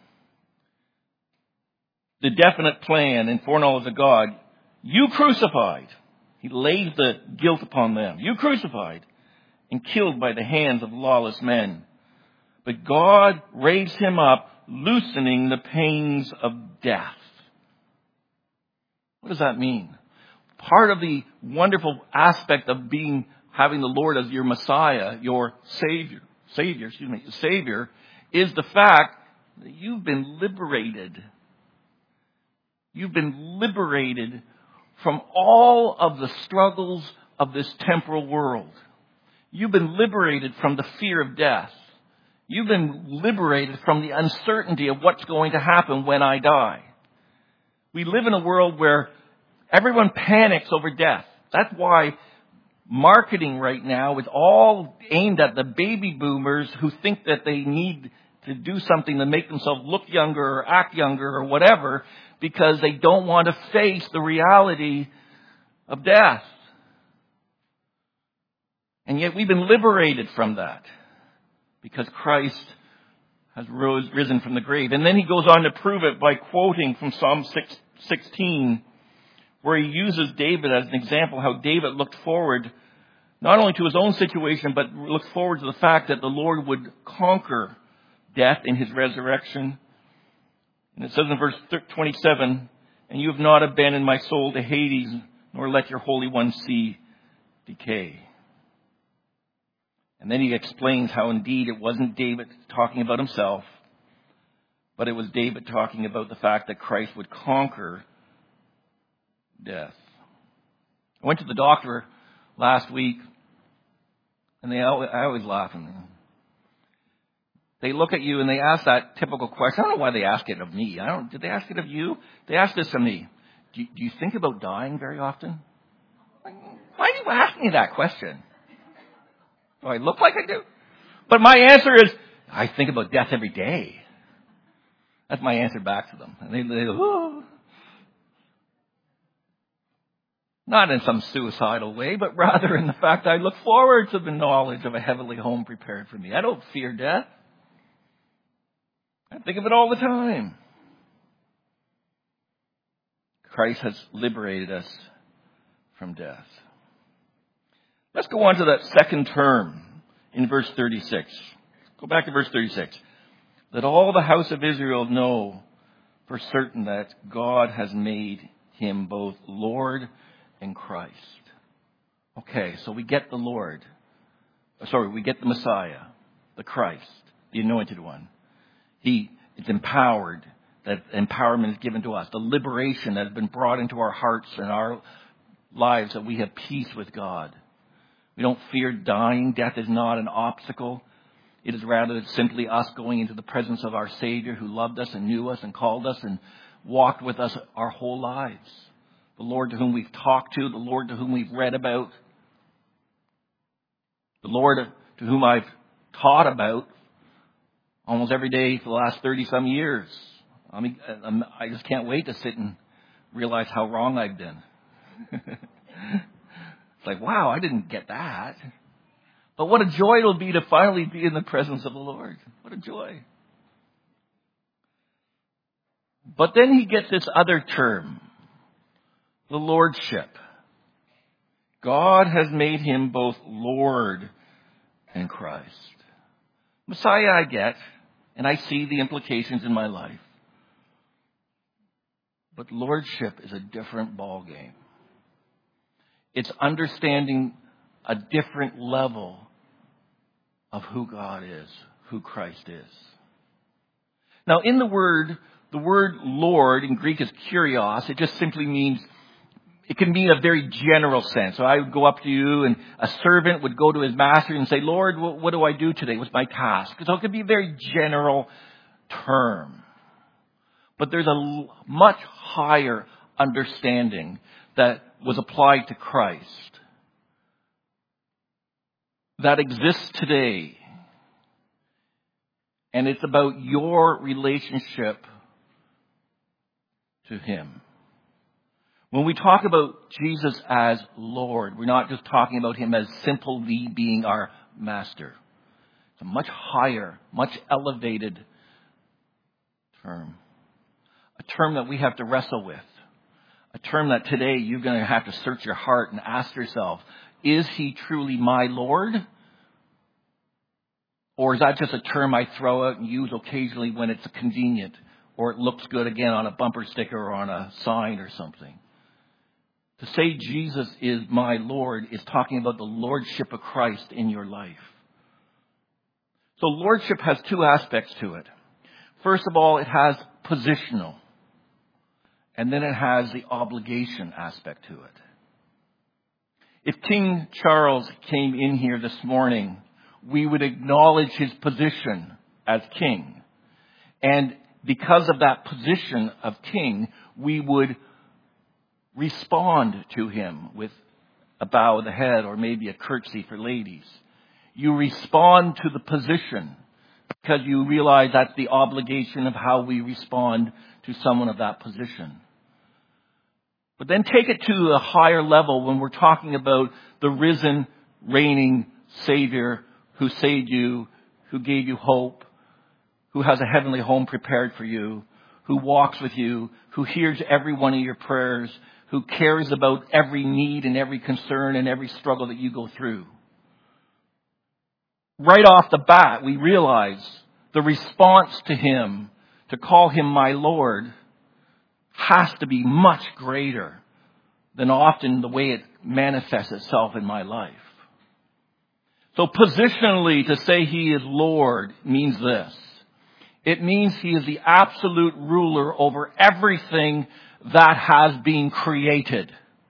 Speaker 2: The definite plan and foreknowledge of God, you crucified. He lays the guilt upon them. You crucified and killed by the hands of lawless men. But God raised him up, loosening the pains of death. What does that mean? Part of the wonderful aspect of having the Lord as your Messiah, your Savior, is the fact that you've been liberated. You've been liberated from all of the struggles of this temporal world. You've been liberated from the fear of death. You've been liberated from the uncertainty of what's going to happen when I die. We live in a world where everyone panics over death. That's why marketing right now is all aimed at the baby boomers who think that they need to do something to make themselves look younger or act younger or whatever, because they don't want to face the reality of death. And yet we've been liberated from that because Christ has risen from the grave. And then he goes on to prove it by quoting from Psalm 16, where he uses David as an example, how David looked forward not only to his own situation, but looked forward to the fact that the Lord would conquer death in his resurrection. And it says in verse 27, and you have not abandoned my soul to Hades, nor let your Holy One see decay. And then he explains how indeed it wasn't David talking about himself, but it was David talking about the fact that Christ would conquer death. I went to the doctor last week, and I always laugh at them. They look at you and they ask that typical question. I don't know why they ask it of me. Did they ask it of you? They ask this of me. Do you think about dying very often? Why do you ask me that question? Do I look like I do? But my answer is, I think about death every day. That's my answer back to them. And they go, oh. Not in some suicidal way, but rather in the fact I look forward to the knowledge of a heavenly home prepared for me. I don't fear death. I think of it all the time. Christ has liberated us from death. Let's go on to that second term in verse 36. Go back to verse 36. Let all the house of Israel know for certain that God has made him both Lord and Christ. Okay, so we get the Lord. We get the Messiah, the Christ, the Anointed One. He is empowered. That empowerment is given to us. The liberation that has been brought into our hearts and our lives, that we have peace with God. We don't fear dying. Death is not an obstacle. It is rather simply us going into the presence of our Savior who loved us and knew us and called us and walked with us our whole lives. The Lord to whom we've talked to, the Lord to whom we've read about, the Lord to whom I've taught about almost every day for the last 30-some years. I just can't wait to sit and realize how wrong I've been. It's like, wow, I didn't get that. But what a joy it'll be to finally be in the presence of the Lord. What a joy. But then he gets this other term, the lordship. God has made him both Lord and Christ. Messiah I get, and I see the implications in my life. But lordship is a different ballgame. It's understanding a different level of who God is, who Christ is. Now, in the word Lord in Greek is kurios. It just simply means, it can mean a very general sense. So I would go up to you, and a servant would go to his master and say, Lord, what do I do today? What's my task? So it could be a very general term. But there's a much higher understanding that was applied to Christ that exists today. And it's about your relationship to him. When we talk about Jesus as Lord, we're not just talking about him as simply being our master. It's a much higher, much elevated term. A term that we have to wrestle with. A term that today you're going to have to search your heart and ask yourself, is he truly my Lord? Or is that just a term I throw out and use occasionally when it's convenient, or it looks good again on a bumper sticker or on a sign or something? To say Jesus is my Lord is talking about the lordship of Christ in your life. So lordship has two aspects to it. First of all, it has positional. And then it has the obligation aspect to it. If King Charles came in here this morning, we would acknowledge his position as king. And because of that position of king, we would respond to him with a bow of the head or maybe a curtsy for ladies. You respond to the position because you realize that's the obligation of how we respond to someone of that position. But then take it to a higher level when we're talking about the risen, reigning Savior who saved you, who gave you hope, who has a heavenly home prepared for you, who walks with you, who hears every one of your prayers, who cares about every need and every concern and every struggle that you go through. Right off the bat, we realize the response to him, to call him my Lord, has to be much greater than often the way it manifests itself in my life. So positionally, to say he is Lord means this. It means he is the absolute ruler over everything that has been created.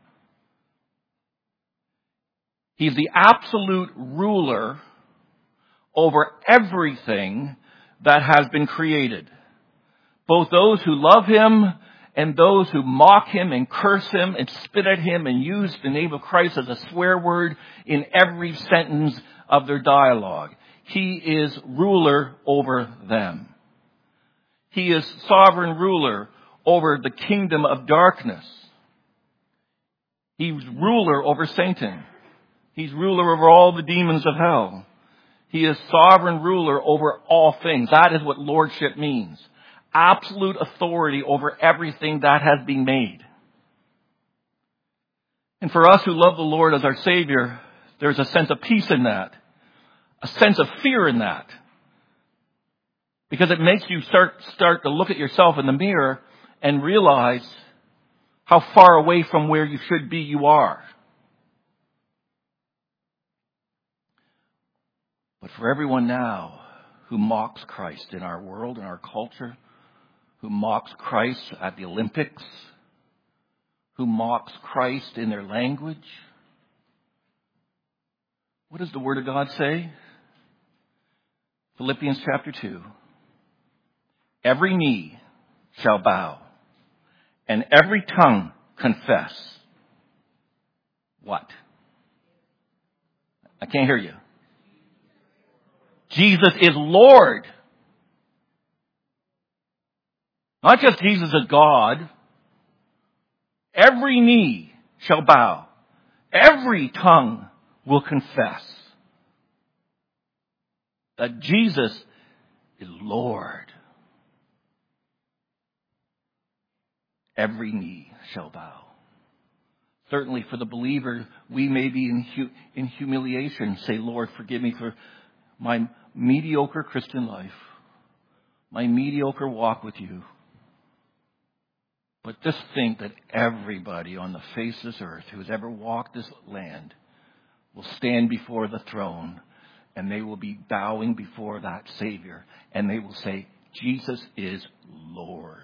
Speaker 2: He's the absolute ruler over everything that has been created. Both those who love him and those who mock him and curse him and spit at him and use the name of Christ as a swear word in every sentence of their dialogue. He is ruler over them. He is sovereign ruler over the kingdom of darkness. He's ruler over Satan. He's ruler over all the demons of hell. He is sovereign ruler over all things. That is what lordship means. Absolute authority over everything that has been made. And for us who love the Lord as our Savior, there's a sense of peace in that. A sense of fear in that. Because it makes you start to look at yourself in the mirror and realize how far away from where you should be you are. But for everyone now who mocks Christ in our world, in our culture, who mocks Christ at the Olympics, who mocks Christ in their language, what does the Word of God say? Philippians chapter 2. Every knee shall bow, and every tongue confess. What? I can't hear you. Jesus is Lord. Not just Jesus is God. Every knee shall bow, Every tongue will confess that Jesus is Lord. Every knee shall bow. Certainly for the believer, we may be in humiliation. Say, Lord, forgive me for my mediocre Christian life, my mediocre walk with you. But just think that everybody on the face of this earth who has ever walked this land will stand before the throne, and they will be bowing before that Savior, and they will say, Jesus is Lord.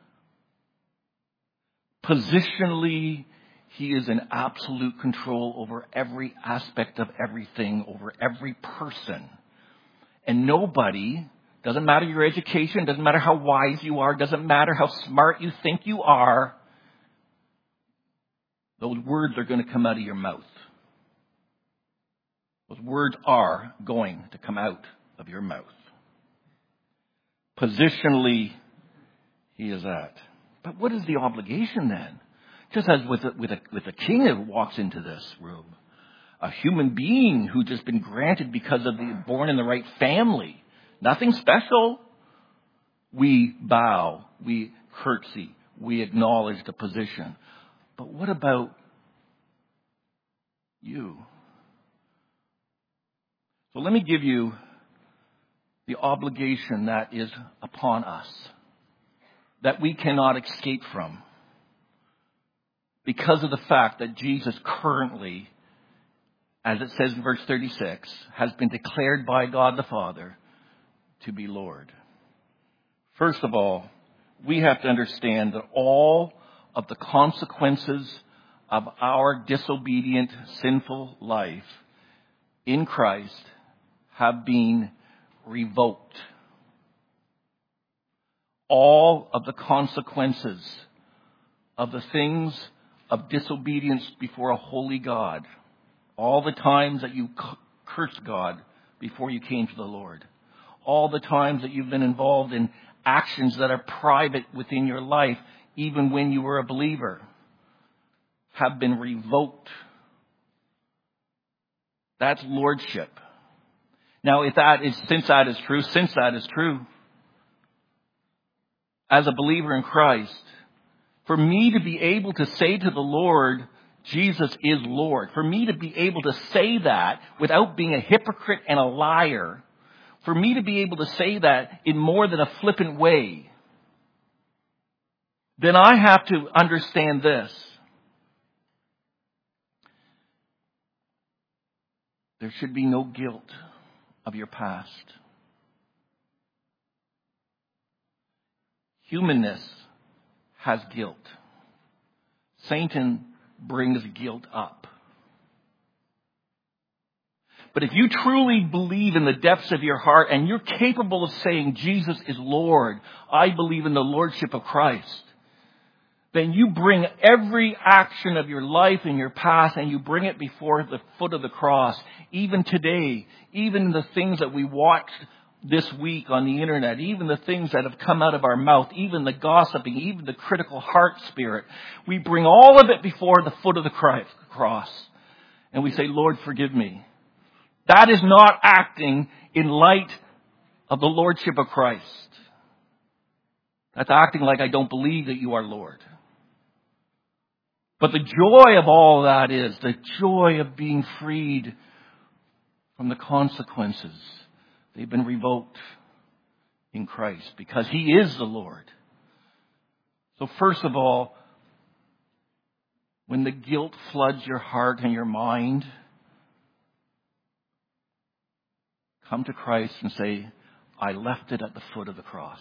Speaker 2: Positionally, He is in absolute control over every aspect of everything, over every person. And nobody, doesn't matter your education, doesn't matter how wise you are, doesn't matter how smart you think you are, those words are going to come out of your mouth. Those words are going to come out of your mouth. Positionally, He is that. But what is the obligation then? Just as with a king who walks into this room, a human being who just been granted because of being born in the right family, nothing special. We bow, we curtsy, we acknowledge the position. But what about you? So let me give you the obligation that is upon us, that we cannot escape from, because of the fact that Jesus currently, as it says in verse 36, has been declared by God the Father to be Lord. First of all, we have to understand that all of the consequences of our disobedient, sinful life in Christ have been revoked. All of the consequences of the things of disobedience before a holy God, all the times that you cursed God before you came to the Lord, all the times that you've been involved in actions that are private within your life, even when you were a believer, have been revoked. That's lordship. Now, since that is true, as a believer in Christ, for me to be able to say to the Lord, Jesus is Lord, for me to be able to say that without being a hypocrite and a liar, for me to be able to say that in more than a flippant way, then I have to understand this. There should be no guilt of your past. Humanness has guilt. Satan brings guilt up. But if you truly believe in the depths of your heart and you're capable of saying Jesus is Lord, I believe in the Lordship of Christ, then you bring every action of your life and your past and you bring it before the foot of the cross. Even today, even the things that we watched this week on the internet, even the things that have come out of our mouth, even the gossiping, even the critical heart spirit, we bring all of it before the foot of the cross. And we say, Lord, forgive me. That is not acting in light of the Lordship of Christ. That's acting like I don't believe that you are Lord. But the joy of all that is the joy of being freed from the consequences. They've been revoked in Christ because He is the Lord. So first of all, when the guilt floods your heart and your mind, come to Christ and say, I left it at the foot of the cross.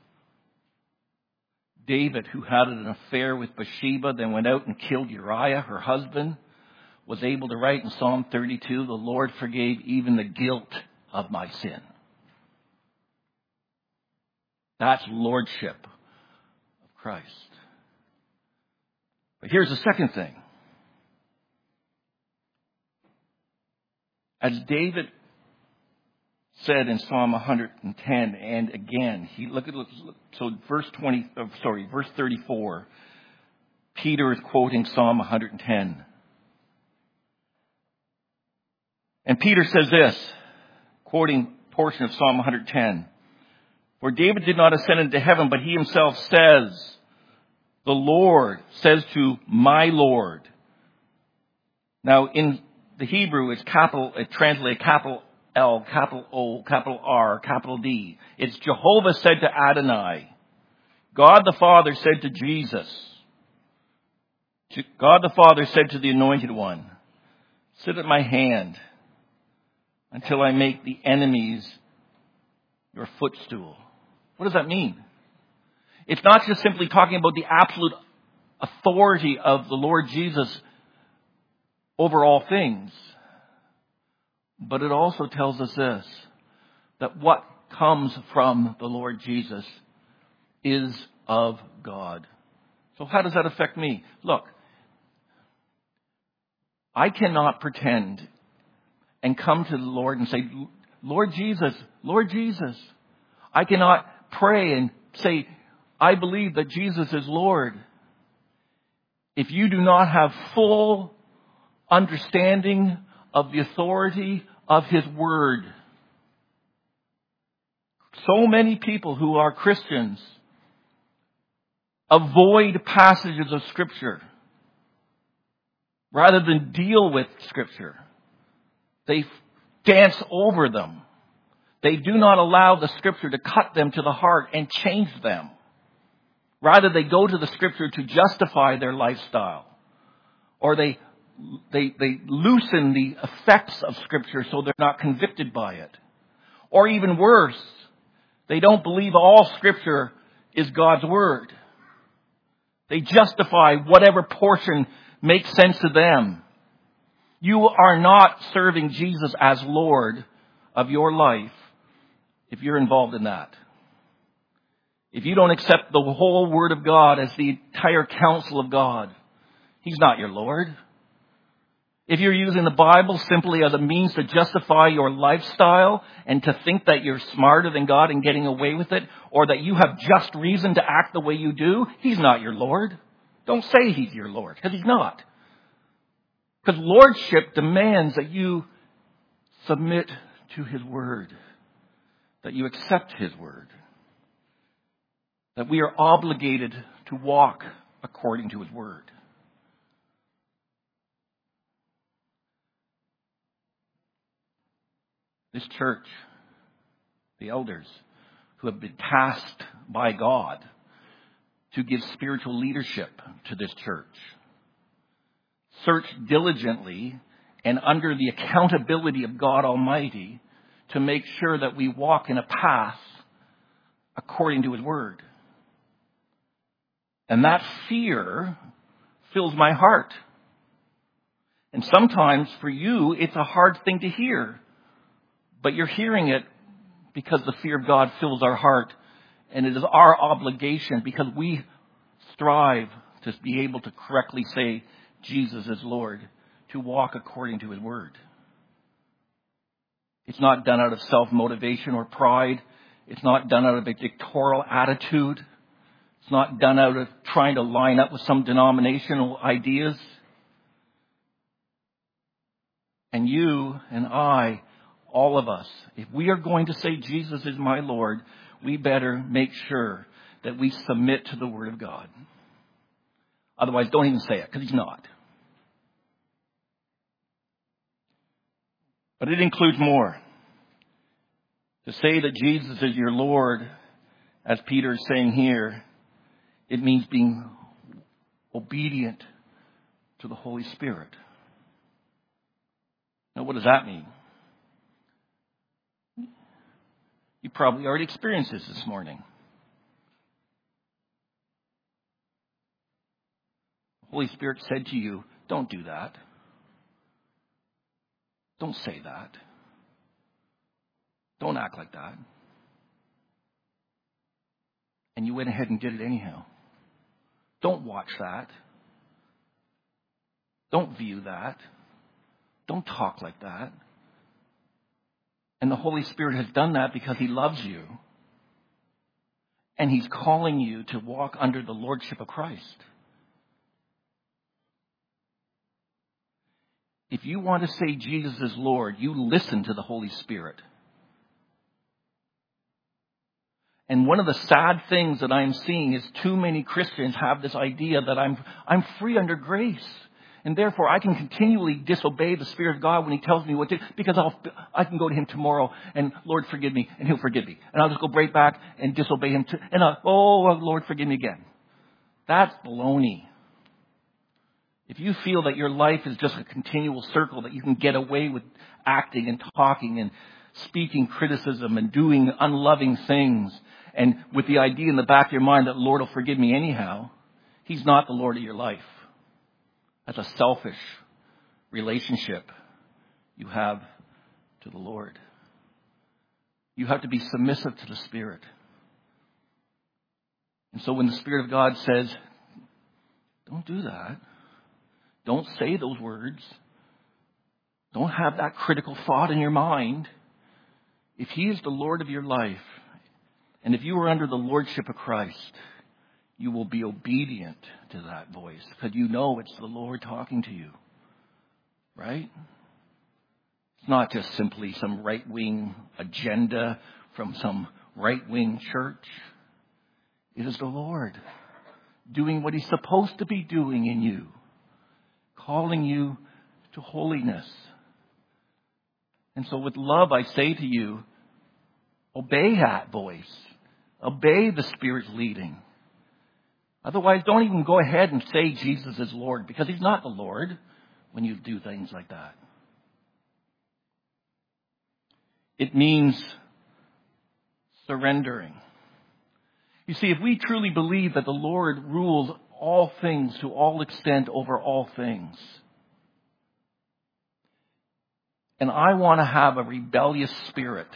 Speaker 2: David, who had an affair with Bathsheba, then went out and killed Uriah, her husband, was able to write in Psalm 32, the Lord forgave even the guilt of my sin. That's lordship of Christ. But here's the second thing. As David said in Psalm 110, and again, verse 34, Peter is quoting Psalm 110. And Peter says this, quoting a portion of Psalm 110. For David did not ascend into heaven, but he himself says, the Lord says to my Lord. Now, in the Hebrew, it's translated capital L, capital O, capital R, capital D. It's Jehovah said to Adonai. God the Father said to Jesus. God the Father said to the Anointed One, sit at my hand until I make the enemies your footstool. What does that mean? It's not just simply talking about the absolute authority of the Lord Jesus over all things. But it also tells us this, that what comes from the Lord Jesus is of God. So how does that affect me? Look, I cannot pretend and come to the Lord and say, Lord Jesus, Lord Jesus. I cannot pray and say, I believe that Jesus is Lord. If you do not have full understanding of the authority of His Word. So many people who are Christians avoid passages of Scripture rather than deal with Scripture. They dance over them. They do not allow the Scripture to cut them to the heart and change them. Rather, they go to the Scripture to justify their lifestyle. Or they loosen the effects of Scripture so they're not convicted by it. Or even worse, they don't believe all Scripture is God's Word. They justify whatever portion makes sense to them. You are not serving Jesus as Lord of your life if you're involved in that. If you don't accept the whole Word of God as the entire counsel of God, He's not your Lord. If you're using the Bible simply as a means to justify your lifestyle and to think that you're smarter than God and getting away with it, or that you have just reason to act the way you do, He's not your Lord. Don't say He's your Lord, because He's not. Because Lordship demands that you submit to His Word, that you accept His Word, that we are obligated to walk according to His Word. This church, the elders who have been tasked by God to give spiritual leadership to this church, search diligently and under the accountability of God Almighty to make sure that we walk in a path according to His Word. And that fear fills my heart. And sometimes for you, it's a hard thing to hear. But you're hearing it because the fear of God fills our heart. And it is our obligation, because we strive to be able to correctly say Jesus is Lord, to walk according to His Word. It's not done out of self-motivation or pride. It's not done out of a dictatorial attitude. It's not done out of trying to line up with some denominational ideas. And you and I, all of us, if we are going to say Jesus is my Lord, we better make sure that we submit to the Word of God. Otherwise, don't even say it, because He's not. But it includes more. To say that Jesus is your Lord, as Peter is saying here, it means being obedient to the Holy Spirit. Now, what does that mean? You probably already experienced this morning. The Holy Spirit said to you, don't do that. Don't say that. Don't act like that. And you went ahead and did it anyhow. Don't watch that. Don't view that. Don't talk like that. And the Holy Spirit has done that because He loves you. And He's calling you to walk under the Lordship of Christ. If you want to say Jesus is Lord, you listen to the Holy Spirit. And one of the sad things that I'm seeing is too many Christians have this idea that I'm free under grace. And therefore I can continually disobey the Spirit of God when He tells me what to do, because I can go to Him tomorrow and Lord forgive me, and He'll forgive me. And I'll just go right back and disobey Him Lord forgive me again. That's baloney. If you feel that your life is just a continual circle, that you can get away with acting and talking and speaking criticism and doing unloving things, and with the idea in the back of your mind that the Lord will forgive me anyhow, He's not the Lord of your life. That's a selfish relationship you have to the Lord. You have to be submissive to the Spirit. And so when the Spirit of God says, don't do that, don't say those words, don't have that critical thought in your mind, if He is the Lord of your life, and if you are under the Lordship of Christ, you will be obedient to that voice, because you know it's the Lord talking to you. Right? It's not just simply some right-wing agenda from some right-wing church. It is the Lord doing what He's supposed to be doing in you, calling you to holiness. And so with love, I say to you, obey that voice. Obey the Spirit's leading. Otherwise, don't even go ahead and say Jesus is Lord, because He's not the Lord when you do things like that. It means surrendering. You see, if we truly believe that the Lord rules all things to all extent over all things, and I want to have a rebellious spirit,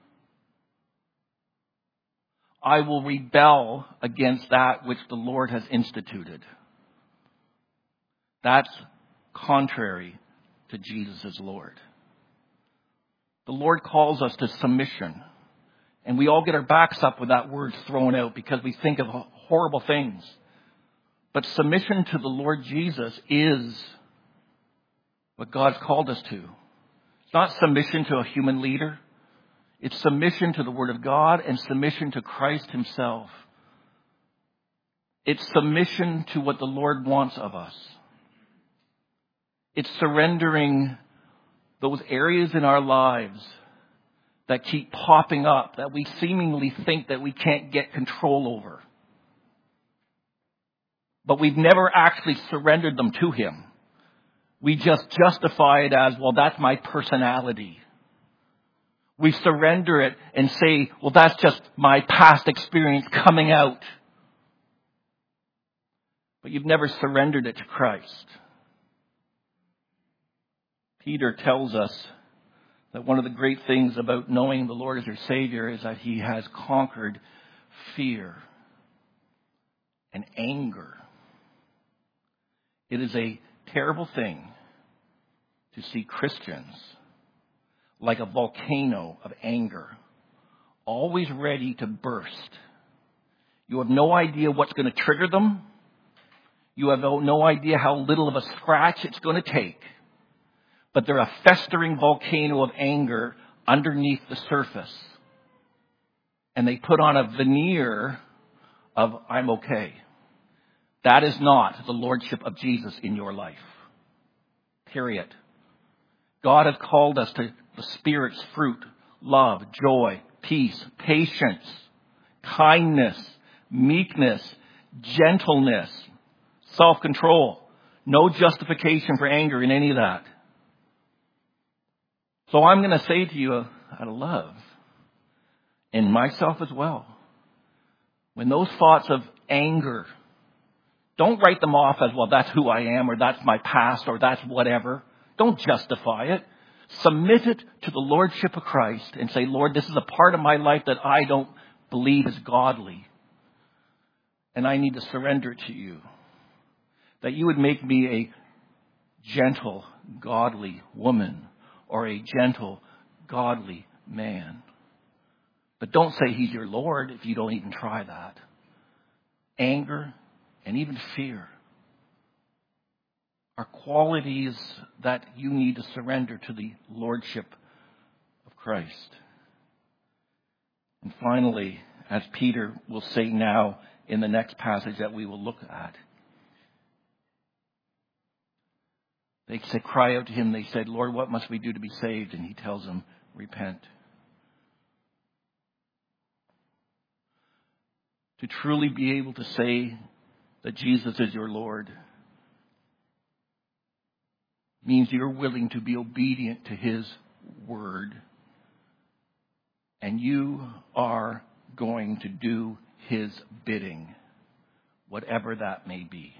Speaker 2: I will rebel against that which the Lord has instituted. That's contrary to Jesus as Lord. The Lord calls us to submission. And we all get our backs up with that word thrown out because we think of horrible things. But submission to the Lord Jesus is what God's called us to. It's not submission to a human leader. It's submission to the Word of God and submission to Christ Himself. It's submission to what the Lord wants of us. It's surrendering those areas in our lives that keep popping up, that we seemingly think that we can't get control over. But we've never actually surrendered them to Him. We just justify it as, well, that's my personality. We surrender it and say, well, that's just my past experience coming out. But you've never surrendered it to Christ. Peter tells us that one of the great things about knowing the Lord as your Savior is that He has conquered fear and anger. It is a terrible thing to see Christians like a volcano of anger, always ready to burst. You have no idea what's going to trigger them. You have no idea how little of a scratch it's going to take. But they're a festering volcano of anger underneath the surface. And they put on a veneer of, I'm okay. That is not the Lordship of Jesus in your life. Period. God has called us to the Spirit's fruit: love, joy, peace, patience, kindness, meekness, gentleness, self-control. No justification for anger in any of that. So I'm going to say to you out of love, and myself as well, when those thoughts of anger, don't write them off as, well, that's who I am, or that's my past, or that's whatever. Don't justify it. Submit it to the Lordship of Christ and say, Lord, this is a part of my life that I don't believe is godly. And I need to surrender it to you. That you would make me a gentle, godly woman or a gentle, godly man. But don't say He's your Lord if you don't even try that. Anger and even fear. are qualities that you need to surrender to the lordship of Christ. And finally, as Peter will say now in the next passage that we will look at, they said, cry out to him. They said, Lord, what must we do to be saved? And he tells them, repent. To truly be able to say that Jesus is your Lord means you're willing to be obedient to his word. And you are going to do his bidding, whatever that may be.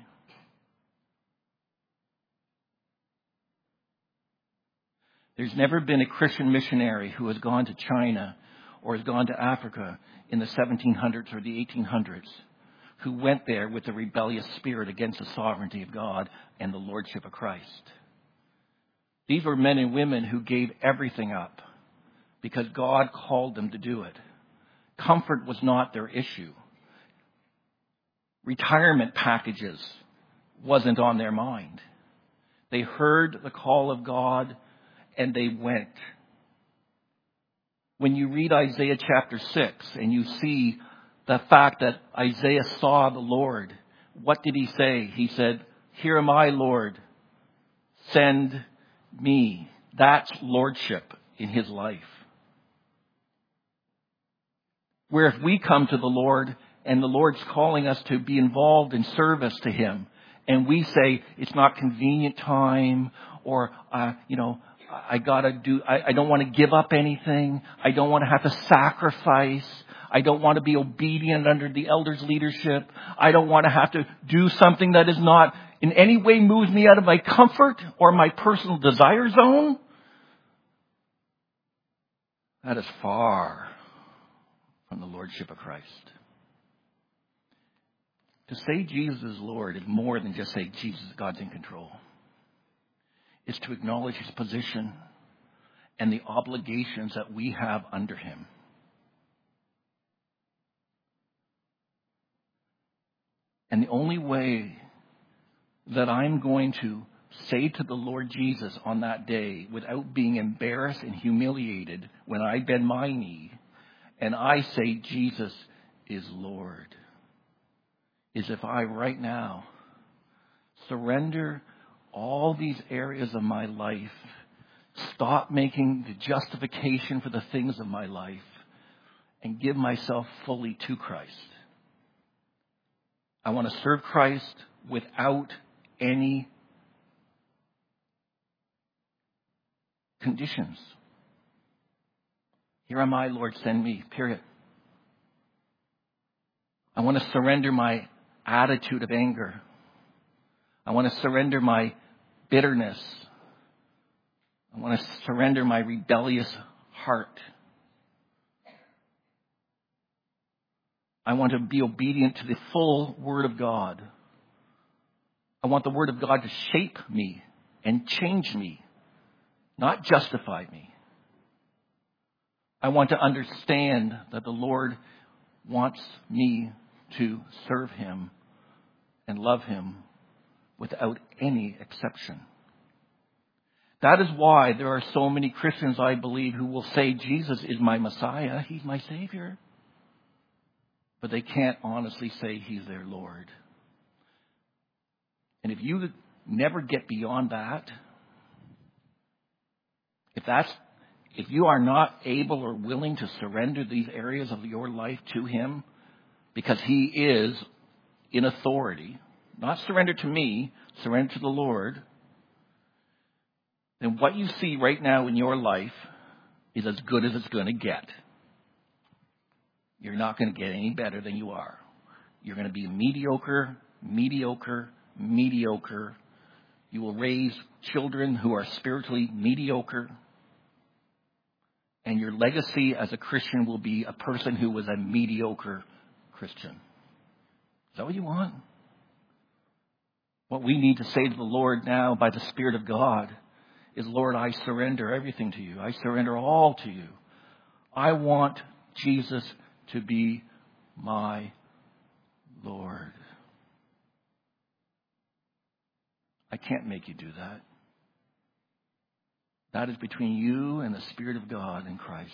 Speaker 2: There's never been a Christian missionary who has gone to China or has gone to Africa in the 1700s or the 1800s who went there with a rebellious spirit against the sovereignty of God and the lordship of Christ. These were men and women who gave everything up because God called them to do it. Comfort was not their issue. Retirement packages wasn't on their mind. They heard the call of God and they went. When you read Isaiah chapter 6 and you see the fact that Isaiah saw the Lord, what did he say? He said, here am I, Lord, send me. That's lordship in his life. Where if we come to the Lord and the Lord's calling us to be involved in service to him, and we say it's not convenient time, or I don't want to give up anything. I don't want to have to sacrifice. I don't want to be obedient under the elders' leadership. I don't want to have to do something that is not in any way moves me out of my comfort or my personal desire zone. That is far from the lordship of Christ. To say Jesus is Lord is more than just say Jesus, God's in control. It's to acknowledge his position and the obligations that we have under him. And the only way that I'm going to say to the Lord Jesus on that day without being embarrassed and humiliated when I bend my knee and I say Jesus is Lord is if I right now surrender all these areas of my life, stop making the justification for the things of my life, and give myself fully to Christ. I want to serve Christ without any conditions. Here am I, Lord, send me, period. I want to surrender my attitude of anger. I want to surrender my bitterness. I want to surrender my rebellious heart. I want to be obedient to the full Word of God. I want the Word of God to shape me and change me, not justify me. I want to understand that the Lord wants me to serve him and love him without any exception. That is why there are so many Christians, I believe, who will say Jesus is my Messiah, he's my Savior. But they can't honestly say he's their Lord. And if you never get beyond that, if you are not able or willing to surrender these areas of your life to him, because he is in authority, not surrender to me, surrender to the Lord, then what you see right now in your life is as good as it's going to get. You're not going to get any better than you are. You're going to be mediocre, mediocre, mediocre. You will raise children who are spiritually mediocre. And your legacy as a Christian will be a person who was a mediocre Christian. Is that what you want? What we need to say to the Lord now by the Spirit of God is, Lord, I surrender everything to you. I surrender all to you. I want Jesus to be my Lord. I can't make you do that. That is between you and the Spirit of God in Christ.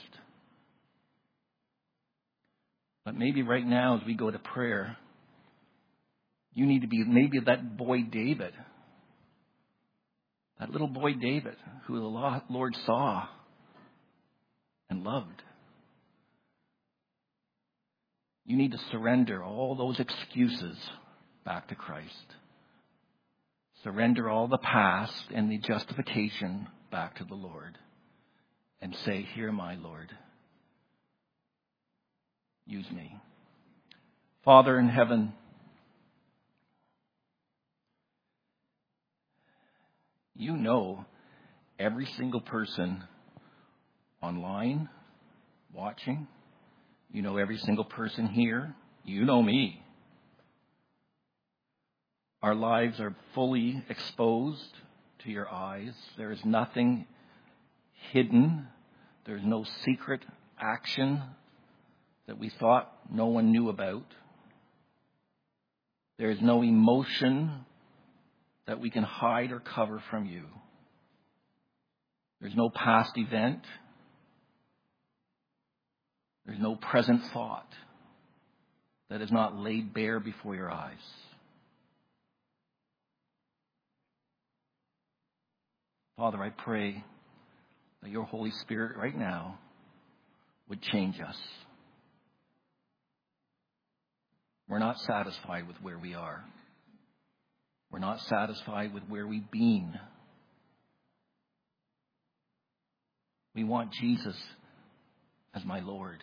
Speaker 2: But maybe right now as we go to prayer, you need to be maybe that boy David. That little boy David who the Lord saw and loved. You need to surrender all those excuses back to Christ. Surrender all the past and the justification back to the Lord. And say, "Here am I, Lord. Use me." Father in heaven, you know every single person online, watching. You know every single person here. You know me. Our lives are fully exposed to your eyes. There is nothing hidden. There is no secret action that we thought no one knew about. There is no emotion that we can hide or cover from you. There's no past event. There's no present thought that is not laid bare before your eyes. Father, I pray that your Holy Spirit right now would change us. We're not satisfied with where we are. We're not satisfied with where we've been. We want Jesus as my Lord.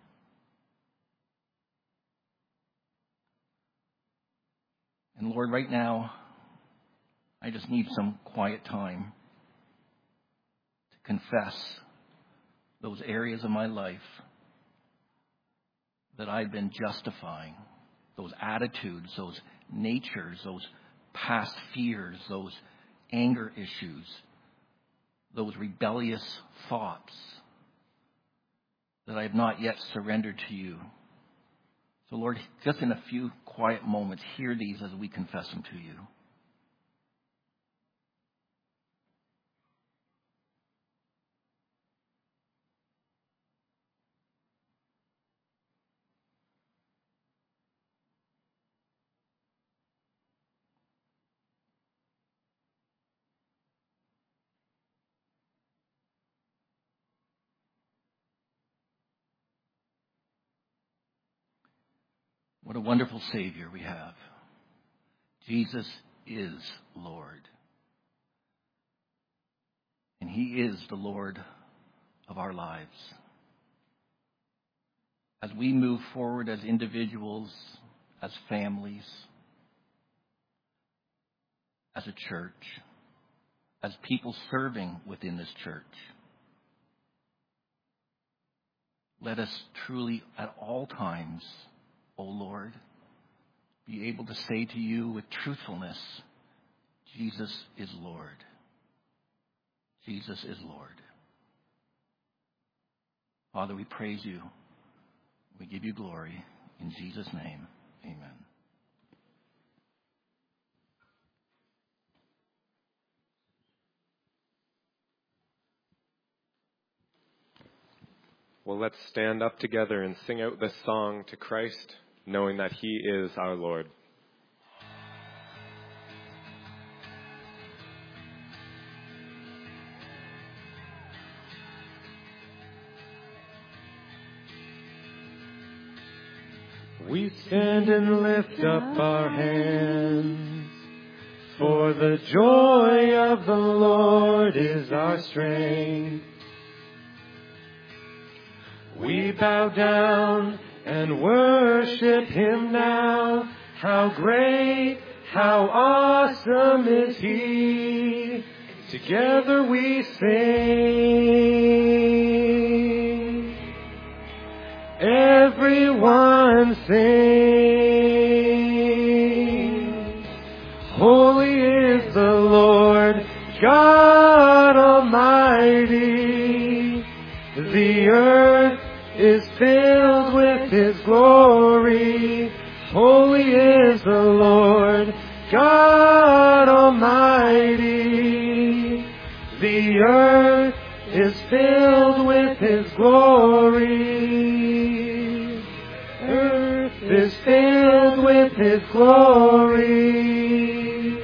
Speaker 2: And Lord, right now, I just need some quiet time to confess those areas of my life that I've been justifying, those attitudes, those natures, those past fears, those anger issues, those rebellious thoughts that I have not yet surrendered to you. So Lord, just in a few quiet moments, hear these as we confess them to you. What a wonderful Savior we have. Jesus is Lord. And He is the Lord of our lives. As we move forward as individuals, as families, as a church, as people serving within this church, let us truly at all times, O Lord, be able to say to you with truthfulness, Jesus is Lord. Jesus is Lord. Father, we praise you. We give you glory. In Jesus' name, amen.
Speaker 3: Well, let's stand up together and sing out this song to Christ, knowing that He is our Lord. We stand and lift up our hands, for the joy of the Lord is our strength. We bow down and worship Him now. How great, how awesome is He. Together we sing. Everyone sing. Holy is the Lord God Almighty. The earth is filled with His glory. Holy is the Lord God Almighty. Almighty. The earth is filled with His glory. Earth is filled with His glory.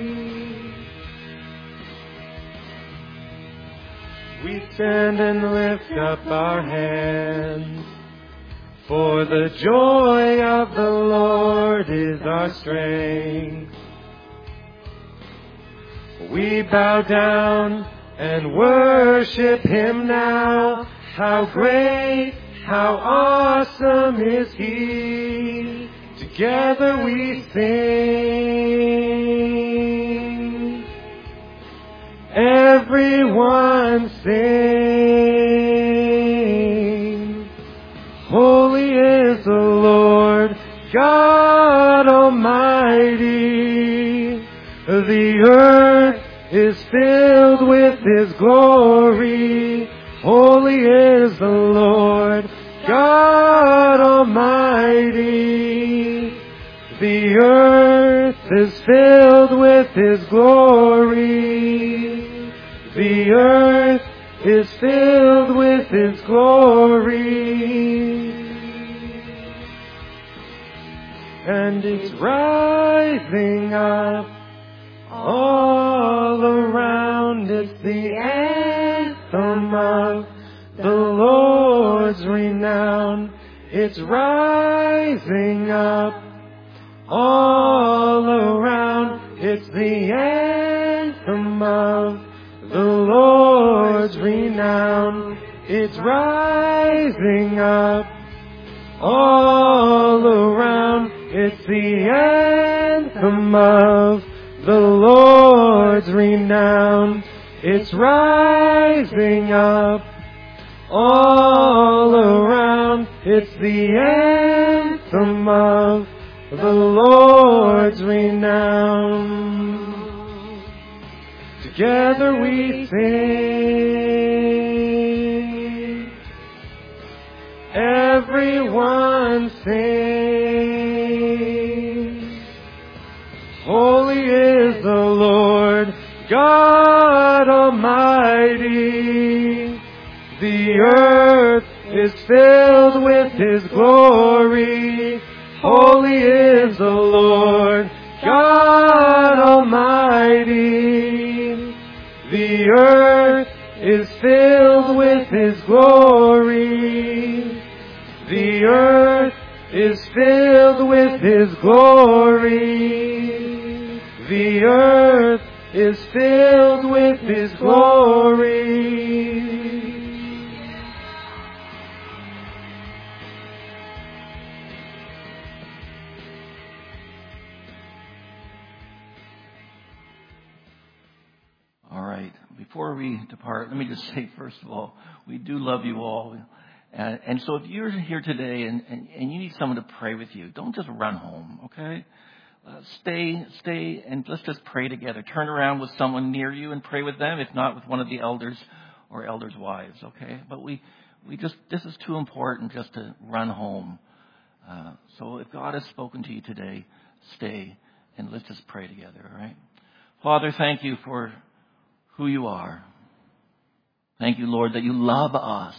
Speaker 3: We stand and lift up our hands, for the joy of the Lord is our strength. We bow down and worship Him now. How great, how awesome is He. Together we sing. Everyone sing. Holy is the Lord God Almighty. The earth is filled with His glory. Holy is the Lord God Almighty. The earth is filled with His glory. The earth is filled with His glory. And it's rising up all around. It's the anthem of the Lord's renown. It's rising up all around. It's the anthem of the Lord's renown. It's rising up all around. It's the anthem of the Lord's renown. It's rising up all around. It's the anthem of the Lord's renown. Together we sing. Everyone sing. Holy is the Lord God Almighty. The earth is filled with His glory. Holy is the Lord God Almighty. The earth is filled with His glory. The earth is filled with His glory. The earth is filled with His glory.
Speaker 2: All right. Before we depart, let me just say, first of all, we do love you all. And so if you're here today and you need someone to pray with you, don't just run home, okay? Stay, and let's just pray together. Turn around with someone near you and pray with them, if not with one of the elders or elders' wives, okay? But this is too important just to run home. So if God has spoken to you today, stay, and let's just pray together, all right? Father, thank you for who you are. Thank you, Lord, that you love us.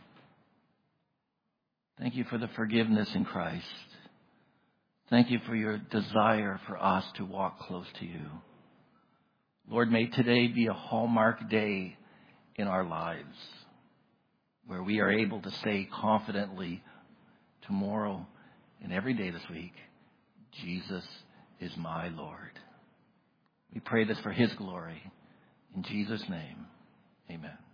Speaker 2: Thank you for the forgiveness in Christ. Thank you for your desire for us to walk close to you. Lord, may today be a hallmark day in our lives where we are able to say confidently tomorrow and every day this week, Jesus is my Lord. We pray this for His glory. In Jesus' name, amen.